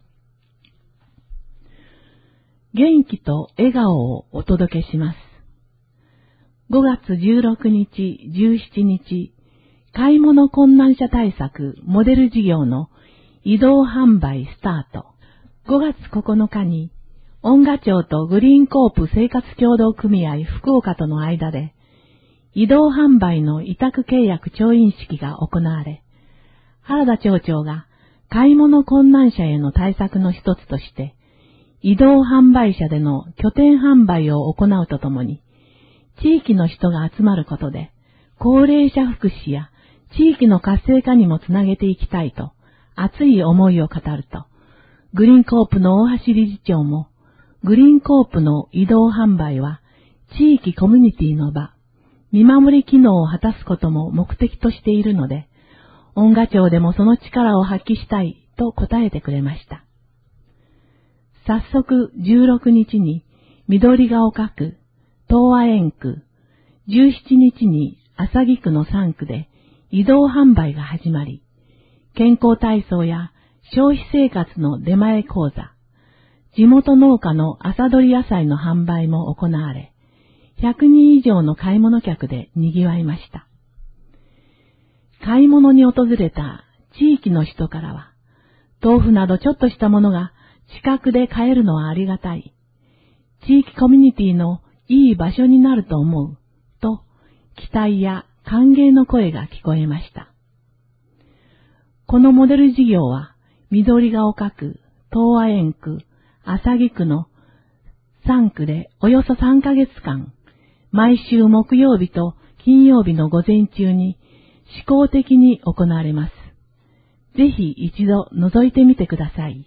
元気と笑顔をお届けします。ごがつじゅうろくにち、じゅうしちにち、買い物困難者対策モデル事業の移動販売スタート。ごがつここのかに、音楽町とグリーンコープ生活協同組合福岡との間で、移動販売の委託契約調印式が行われ、原田町長が買い物困難者への対策の一つとして、移動販売車での拠点販売を行うとともに、地域の人が集まることで、高齢者福祉や地域の活性化にもつなげていきたいと、熱い思いを語ると、グリーンコープの大橋理事長も、グリーンコープの移動販売は、地域コミュニティの場、見守り機能を果たすことも目的としているので、音楽町でもその力を発揮したいと答えてくれました。早速じゅうろくにちに緑が丘区、東和園区、じゅうしちにちに朝木区のさんくで移動販売が始まり、健康体操や消費生活の出前講座、地元農家の朝採り野菜の販売も行われ、ひゃくにん以上の買い物客で賑わいました。買い物に訪れた地域の人からは、豆腐などちょっとしたものが近くで買えるのはありがたい。地域コミュニティのいい場所になると思う、と期待や歓迎の声が聞こえました。このモデル事業は、緑が丘区、東和園区、朝木区のさんくでおよそさんかげつかん、毎週木曜日と金曜日の午前中に試行的に行われます。ぜひ一度覗いてみてください。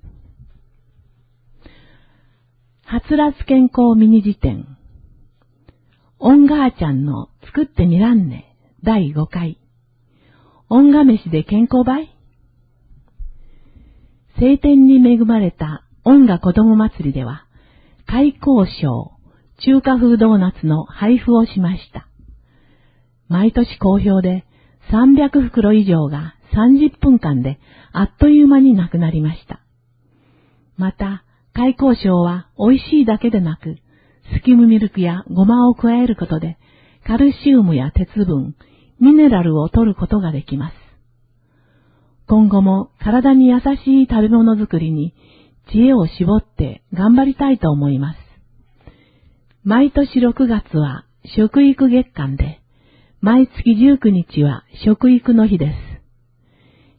はつらつ健康ミニ辞典。おんがーちゃんの作ってみらんねだいごかい。おんが飯で健康ばい。晴天に恵まれた音楽子ども祭りでは、開口賞中華風ドーナツの配布をしました。毎年好評でさんびゃくふくろ以上がさんじゅっぷんかんであっという間になくなりました。また、開口賞は美味しいだけでなく、スキムミルクやごまを加えることでカルシウムや鉄分、ミネラルを摂ることができます。今後も体に優しい食べ物作りに知恵を絞って頑張りたいと思います。毎年ろくがつは食育月間で、毎月じゅうくにちは食育の日です。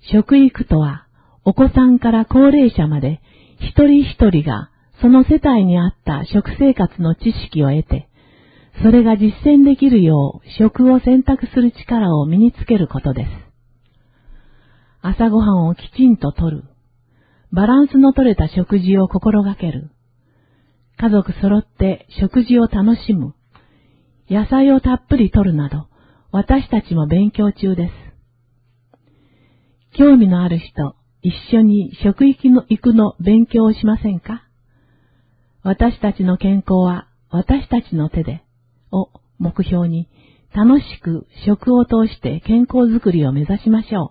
食育とは、お子さんから高齢者まで一人一人がその世帯に合った食生活の知識を得て、それが実践できるよう食を選択する力を身につけることです。朝ごはんをきちんととる。バランスの取れた食事を心がける。家族揃って食事を楽しむ。野菜をたっぷり摂るなど、私たちも勉強中です。興味のある人、一緒に食育の育の勉強をしませんか？私たちの健康は私たちの手でを目標に楽しく食を通して健康づくりを目指しましょ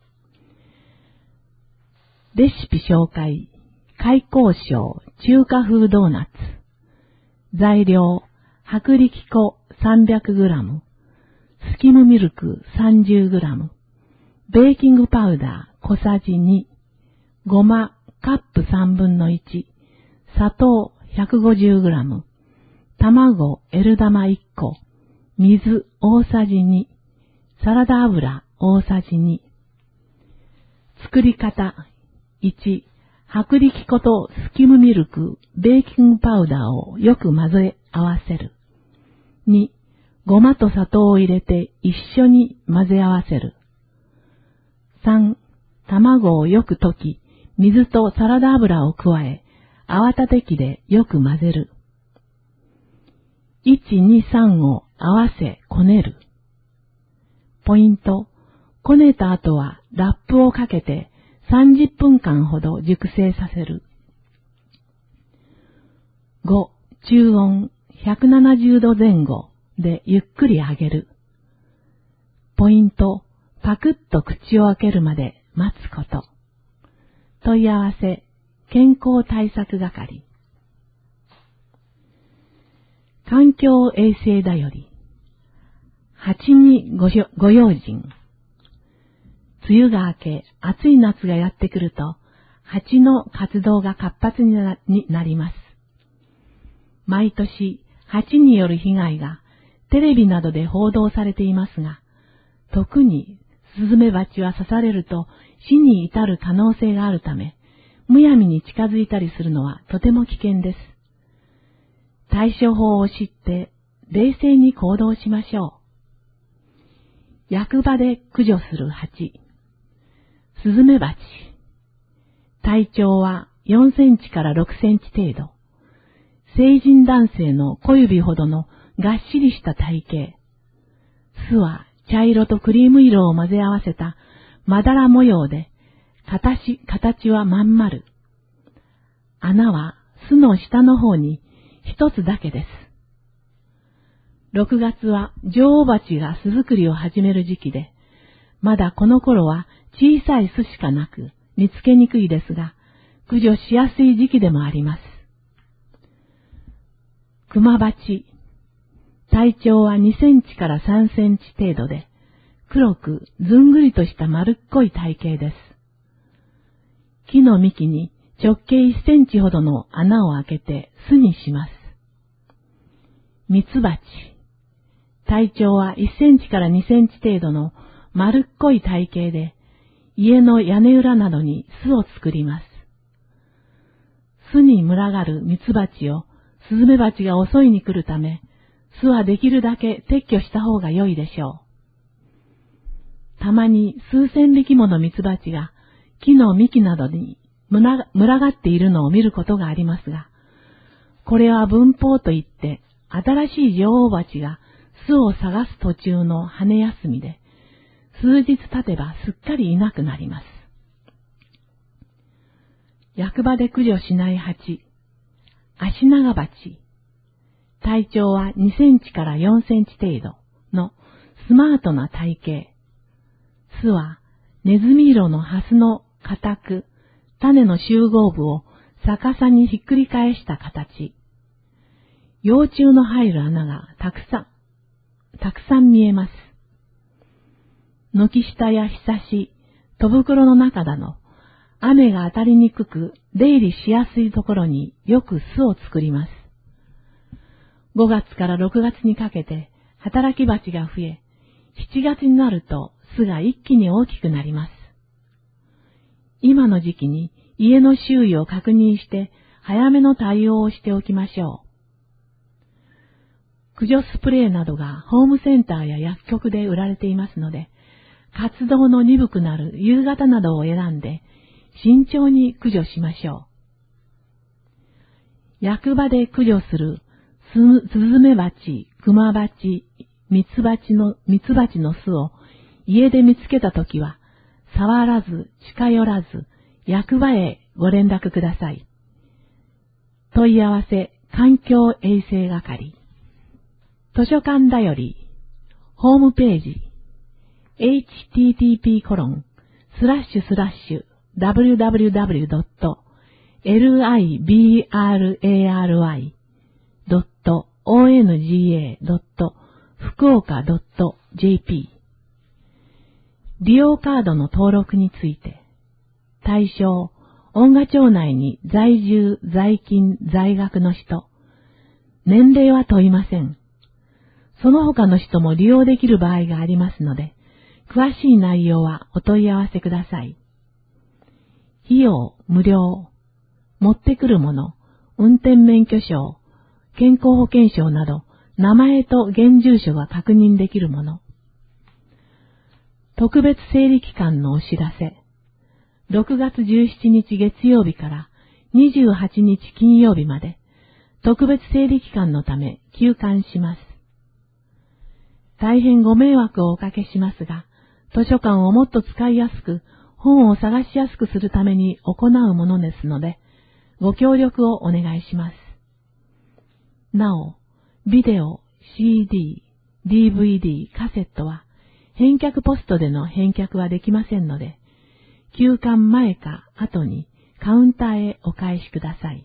う。レシピ紹介、開口小中華風ドーナツ。材料、薄力粉 さんびゃくグラム、スキムミルク さんじゅうグラム、ベーキングパウダー小さじに、ごまカップさんぶんのいち、砂糖 ひゃくごじゅうグラム、卵 L 玉いっこ、水大さじに、サラダ油大さじに。作り方、いち、薄力粉とスキムミルク、ベーキングパウダーをよく混ぜ合わせる。に、ごまと砂糖を入れて一緒に混ぜ合わせる。さん、卵をよく溶き、水とサラダ油を加え、泡立て器でよく混ぜる。いち、に、さんを合わせこねる。ポイント、こねた後はラップをかけてさんじゅっぷんかんほど熟成させる。ご、中温ひゃくななじゅうどぜん後でゆっくり揚げる。ポイント、パクッと口を開けるまで待つこと。問い合わせ、健康対策係。環境衛生だより。蜂にご用心。梅雨が明け、暑い夏がやってくると、蜂の活動が活発になります。毎年、蜂による被害がテレビなどで報道されていますが、特にスズメバチは刺されると死に至る可能性があるため、むやみに近づいたりするのはとても危険です。対処法を知って冷静に行動しましょう。役場で駆除する蜂。スズメバチ。体長はよんセンチからろくセンチ程度。成人男性の小指ほどのがっしりした体型。巣は茶色とクリーム色を混ぜ合わせたまだら模様で、形、形はまん丸。穴は巣の下の方に一つだけです。ろくがつは女王蜂が巣作りを始める時期で、まだこの頃は小さい巣しかなく見つけにくいですが、駆除しやすい時期でもあります。クマバチ。体長はにセンチからさんセンチ程度で、黒くずんぐりとした丸っこい体型です。木の幹に直径いっセンチほどの穴を開けて巣にします。ミツバチ。体長はいっセンチからにセンチ程度の丸っこい体型で、家の屋根裏などに巣を作ります。巣に群がるミツバチをスズメバチが襲いに来るため、巣はできるだけ撤去した方が良いでしょう。たまに数千匹ものミツバチが木の幹などに群がっているのを見ることがありますが、これは分蜂といって、新しい女王蜂が巣を探す途中の羽休みで、数日経てばすっかりいなくなります。役場で駆除しない蜂。アシナガバチ。体長はにセンチからよんセンチ程度のスマートな体型。巣はネズミ色のハスの硬く、種の集合部を逆さにひっくり返した形。幼虫の入る穴がたくさん、たくさん見えます。軒下やひさし、戸袋の中だの、雨が当たりにくく出入りしやすいところによく巣を作ります。ごがつからろくがつにかけて働き蜂が増え、しちがつになると巣が一気に大きくなります。今の時期に家の周囲を確認して早めの対応をしておきましょう。駆除スプレーなどがホームセンターや薬局で売られていますので、活動の鈍くなる夕方などを選んで慎重に駆除しましょう。役場で駆除するスズメバチ、クマバチ、ミツバチの、ミツバチの巣を家で見つけたときは、触らず近寄らず役場へご連絡ください。問い合わせ環境衛生係。図書館だより、 ホームページ エイチティーティーピーコロンスラッシュスラッシュダブリューダブリューダブリュードットリバライドットオンガドット福岡ドットジェーピー 利用カードの登録について、対象、恩賀町内に在住、在勤、在学の人、年齢は問いません。その他の人も利用できる場合がありますので、詳しい内容はお問い合わせください。費用、無料。持ってくるもの、運転免許証、健康保険証など、名前と現住所が確認できるもの。特別整理期間のお知らせ。ろくがつじゅうしちにち月曜日からにじゅうはちにち金曜日まで、特別整理期間のため休館します。大変ご迷惑をおかけしますが、図書館をもっと使いやすく、本を探しやすくするために行うものですので、ご協力をお願いします。なお、ビデオ、シーディー、ディーブイディー、カセットは、返却ポストでの返却はできませんので、休館前か後にカウンターへお返しください。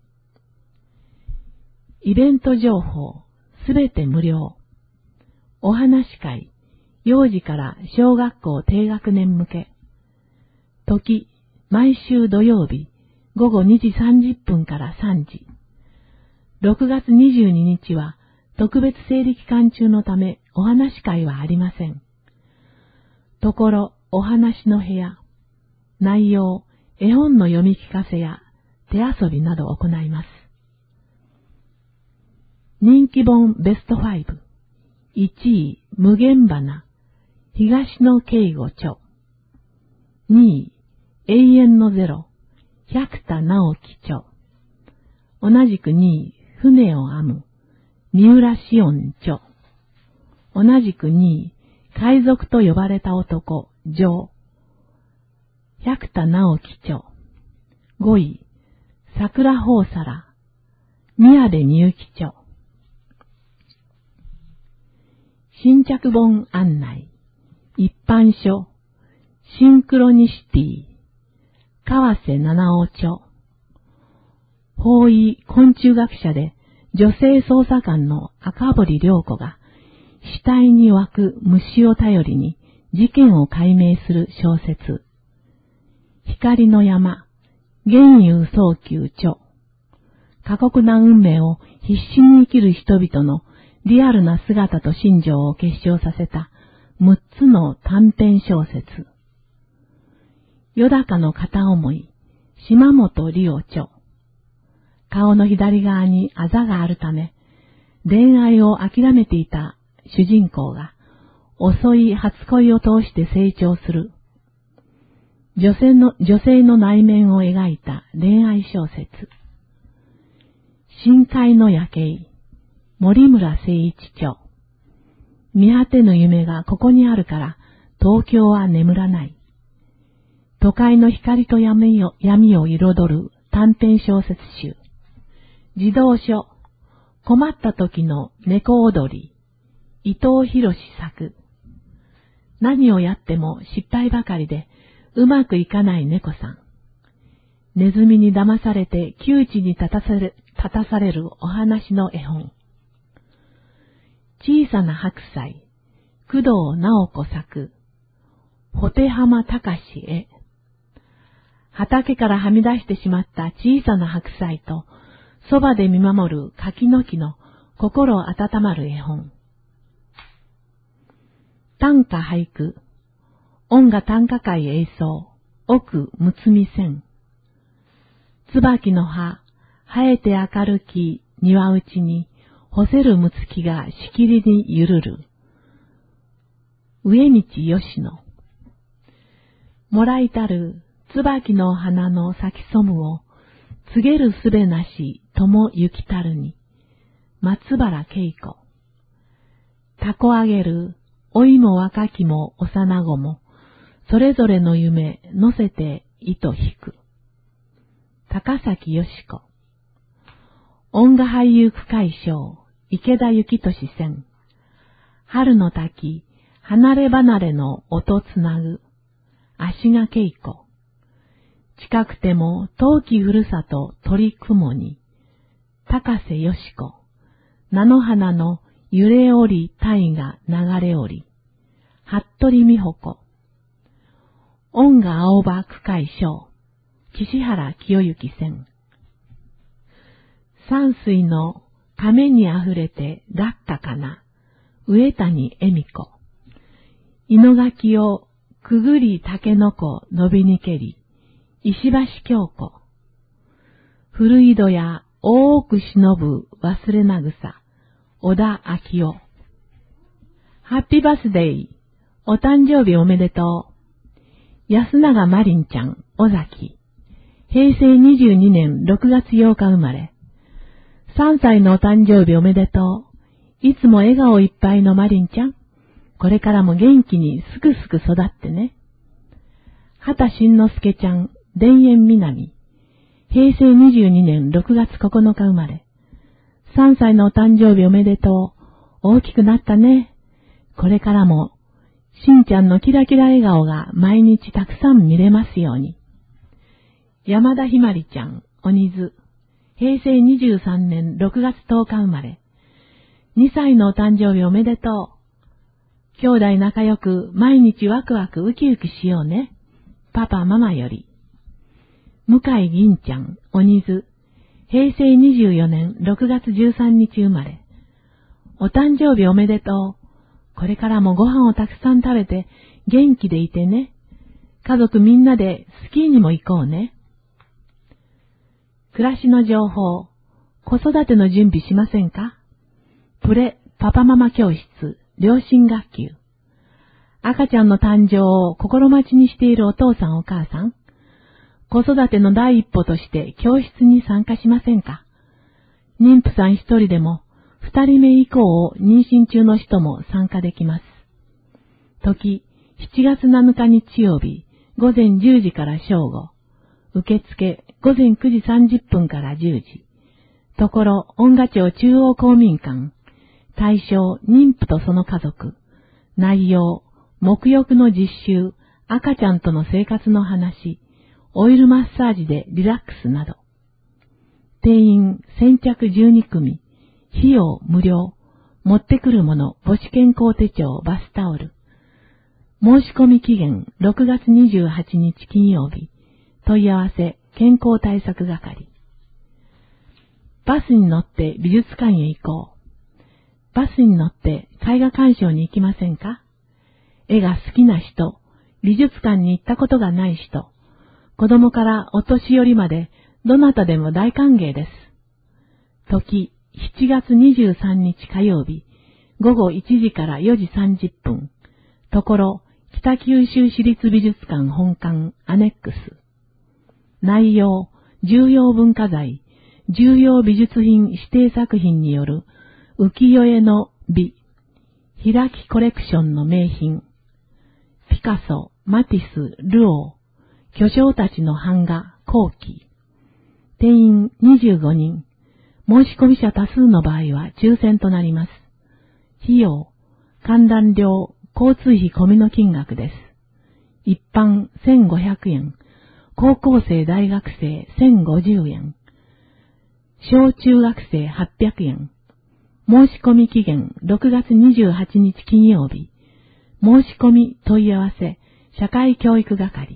イベント情報、すべて無料。お話し会、幼児から小学校低学年向け。時、毎週土曜日、午後にじさんじゅっぷんからさんじ。ろくがつにじゅうににちは特別整理期間中のためお話し会はありません。ところ、お話の部屋、内容、絵本の読み聞かせや手遊びなどを行います。人気本ベストファイブ、いちい、無限花、東野圭吾著。にい、永遠のゼロ、百田直樹著。同じくにい、船を編む、三浦紫音著。同じくにい、海賊と呼ばれた男、上。百田直樹著。ごい、桜宝皿、宮部みゆき著。新着本案内、一般書、シンクロニシティ、川瀬七尾著。法医昆虫学者で女性捜査官の赤堀良子が死体に湧く虫を頼りに事件を解明する小説。光の山、玄遊早急著。過酷な運命を必死に生きる人々のリアルな姿と心情を結晶させたむっつの短編小説。よだかの片思い、島本理央著。顔の左側にあざがあるため、恋愛を諦めていた主人公が遅い初恋を通して成長する。女性の、女性の内面を描いた恋愛小説。深海の夜景、森村誠一著。見果てぬ夢がここにあるから東京は眠らない。都会の光と闇を、闇を彩る短編小説集。児童書、困った時の猫踊り、伊藤博作。何をやっても失敗ばかりでうまくいかない猫さん。ネズミに騙されて窮地に立たされ、立たされるお話の絵本。小さな白菜、工藤直子作。保手浜隆へ。畑からはみ出してしまった小さな白菜と、そばで見守る柿の木の心温まる絵本。短歌俳句、音楽短歌会演奏、奥むつみ線。椿の葉、生えて明るき庭打ちに、干せるむつきがしきりにゆるる。上道吉野。もらいたる椿の花の咲きそむを、告げるすべなしともゆきたるに。松原恵子。たこあげる老いも若きも幼子も、それぞれの夢乗せて糸引く。高崎よし子。音楽俳優区会賞、池田幸俊選。 春の滝、離れ離れの音つなぐ。足が稽古。近くても遠きふるさと鳥雲に。高瀬よし子。菜の花の揺れおり鯛が流れおり。服部美穂子。恩が青葉区会章。岸原清之線。山水の亀にあふれて落下かな。上谷恵美子。井の垣をくぐり竹の子伸びにけり。石橋京子。古井戸や大奥忍ぶ忘れなぐさ。小田昭夫。ハッピーバースデー。お誕生日おめでとう。安永まりんちゃん、尾崎。へいせいにじゅうにねんろくがつようか生まれ。さんさいのお誕生日おめでとう。いつも笑顔いっぱいのまりんちゃん。これからも元気にすくすく育ってね。畑慎之介ちゃん、田園南。へいせいにじゅうにねんろくがつここのか生まれ。さんさいのお誕生日おめでとう。大きくなったね。これからも、しんちゃんのキラキラ笑顔が毎日たくさん見れますように。山田ひまりちゃん、おにず。へいせいにじゅうさんねんろくがつとおか生まれ。にさいのお誕生日おめでとう。兄弟仲良く毎日ワクワクウキウキしようね。パパママより。向井銀ちゃん、おにず。へいせいにじゅうよねんろくがつじゅうさんにち生まれ。お誕生日おめでとう。これからもご飯をたくさん食べて元気でいてね。家族みんなでスキーにも行こうね。暮らしの情報。子育ての準備しませんか？プレパパママ教室、両親学級。赤ちゃんの誕生を心待ちにしているお父さんお母さん。子育ての第一歩として教室に参加しませんか？妊婦さん一人でも、二人目以降を妊娠中の人も参加できます。時、しちがつなのか日曜日、ごぜんじゅうじから正午。受付、ごぜんくじさんじゅっぷんからじゅうじ。ところ、恩賀町中央公民館。対象、妊婦とその家族。内容、沐浴の実習、赤ちゃんとの生活の話、オイルマッサージでリラックスなど。定員先着じゅうにくみ。費用無料。持ってくるもの、母子健康手帳、バスタオル。申し込み期限ろくがつにじゅうはちにち金曜日。問い合わせ、健康対策係。バスに乗って美術館へ行こう。バスに乗って絵画鑑賞に行きませんか？絵が好きな人、美術館に行ったことがない人、子供からお年寄りまでどなたでも大歓迎です。時、しちがつにじゅうさんにち火曜日、ごごいちじからよじさんじゅっぷん。ところ、北九州市立美術館本館アネックス。内容、重要文化財、重要美術品指定作品による浮世絵の美、開きコレクションの名品、ピカソ、マティス、ルオー、巨匠たちの版画、後期。定員にじゅうごにん。申し込み者多数の場合は抽選となります。費用、観覧料、交通費込みの金額です。一般せんごひゃくえん、高校生大学生せんごじゅうえん、小中学生はっぴゃくえん。申し込み期限ろくがつにじゅうはちにち金曜日。申し込み問い合わせ、社会教育係。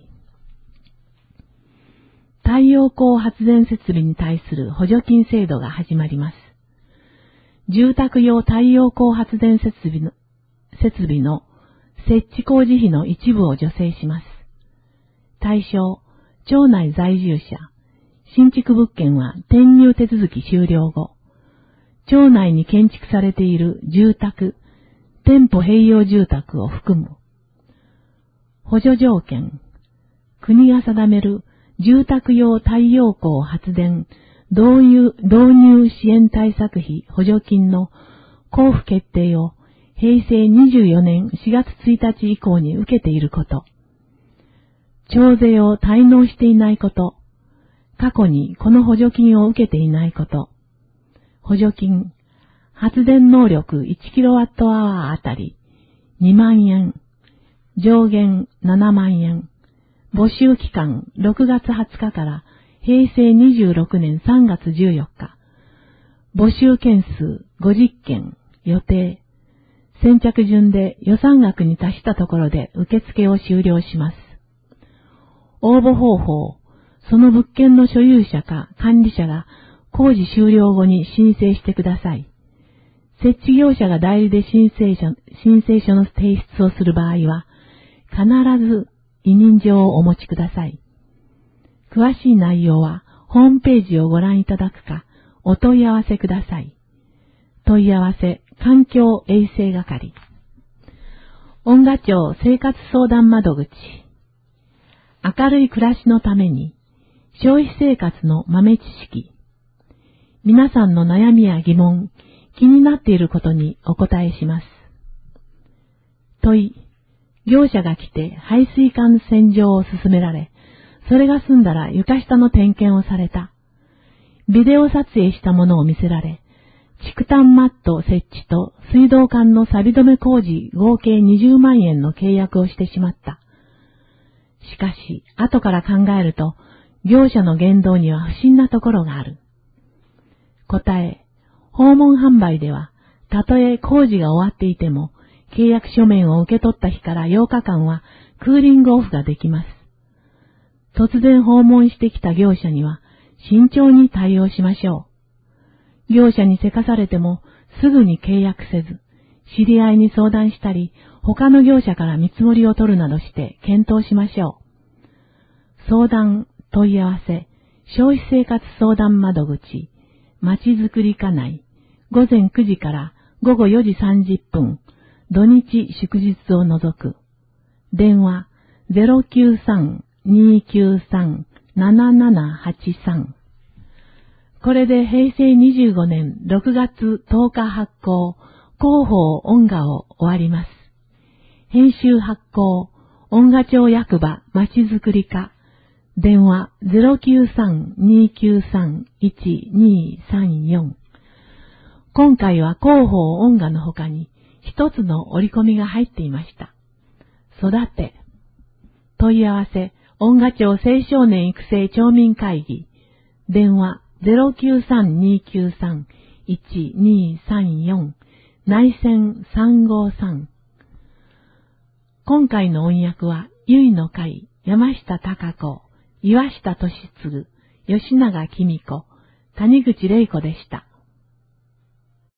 太陽光発電設備に対する補助金制度が始まります。住宅用太陽光発電設備の、設備の設置工事費の一部を助成します。対象、町内在住者、新築物件は転入手続き終了後、町内に建築されている住宅、店舗併用住宅を含む。補助条件、国が定める住宅用太陽光発電導入、導入支援対策費補助金の交付決定をへいせいにじゅうよねんしがつついたち以降に受けていること。徴税を滞納していないこと。過去にこの補助金を受けていないこと。補助金、 発電能力 いちキロワットアワーあたりにまんえん、上限ななまんえん、募集期間ろくがつはつかからへいせいにじゅうろくねんさんがつじゅうよっか、募集件数ごじゅっけん、予定、先着順で予算額に達したところで受付を終了します。応募方法、その物件の所有者か管理者が工事終了後に申請してください。設置業者が代理で申請書、申請書の提出をする場合は、必ず委任状をお持ちください。詳しい内容はホームページをご覧いただくか、お問い合わせください。問い合わせ、環境衛生係。恩賀町生活相談窓口。明るい暮らしのために、消費生活の豆知識。皆さんの悩みや疑問、気になっていることにお答えします。問い、業者が来て排水管洗浄を進められ、それが済んだら床下の点検をされた。ビデオ撮影したものを見せられ、竹炭マット設置と水道管の錆止め工事合計にじゅうまんえんの契約をしてしまった。しかし、後から考えると、業者の言動には不審なところがある。答え、訪問販売では、たとえ工事が終わっていても、契約書面を受け取った日からようかかんはクーリングオフができます。突然訪問してきた業者には、慎重に対応しましょう。業者にせかされても、すぐに契約せず、知り合いに相談したり、他の業者から見積もりを取るなどして検討しましょう。相談、問い合わせ、消費生活相談窓口、まちづくり課内、ごぜんくじからごごよじさんじゅっぷん、土日祝日を除く。電話 ゼロきゅうさん にーきゅうさん ななななはちさん。これでへいせいにじゅうごねんろくがつとおか発行、広報恩賀を終わります。編集発行、恩賀町役場まちづくり課、電話 ゼロきゅうさん にーきゅうさん いちにーさんよん。今回は広報恩賀の他に一つの折り込みが入っていました。育て。問い合わせ、恩賀町青少年育成町民会議、電話 ゼロきゅうさん にーきゅうさん いちにーさんよん、内線さんごさん。今回の音訳は、ゆいの会、山下孝子、岩下俊次、吉永紀美子、谷口玲子でした。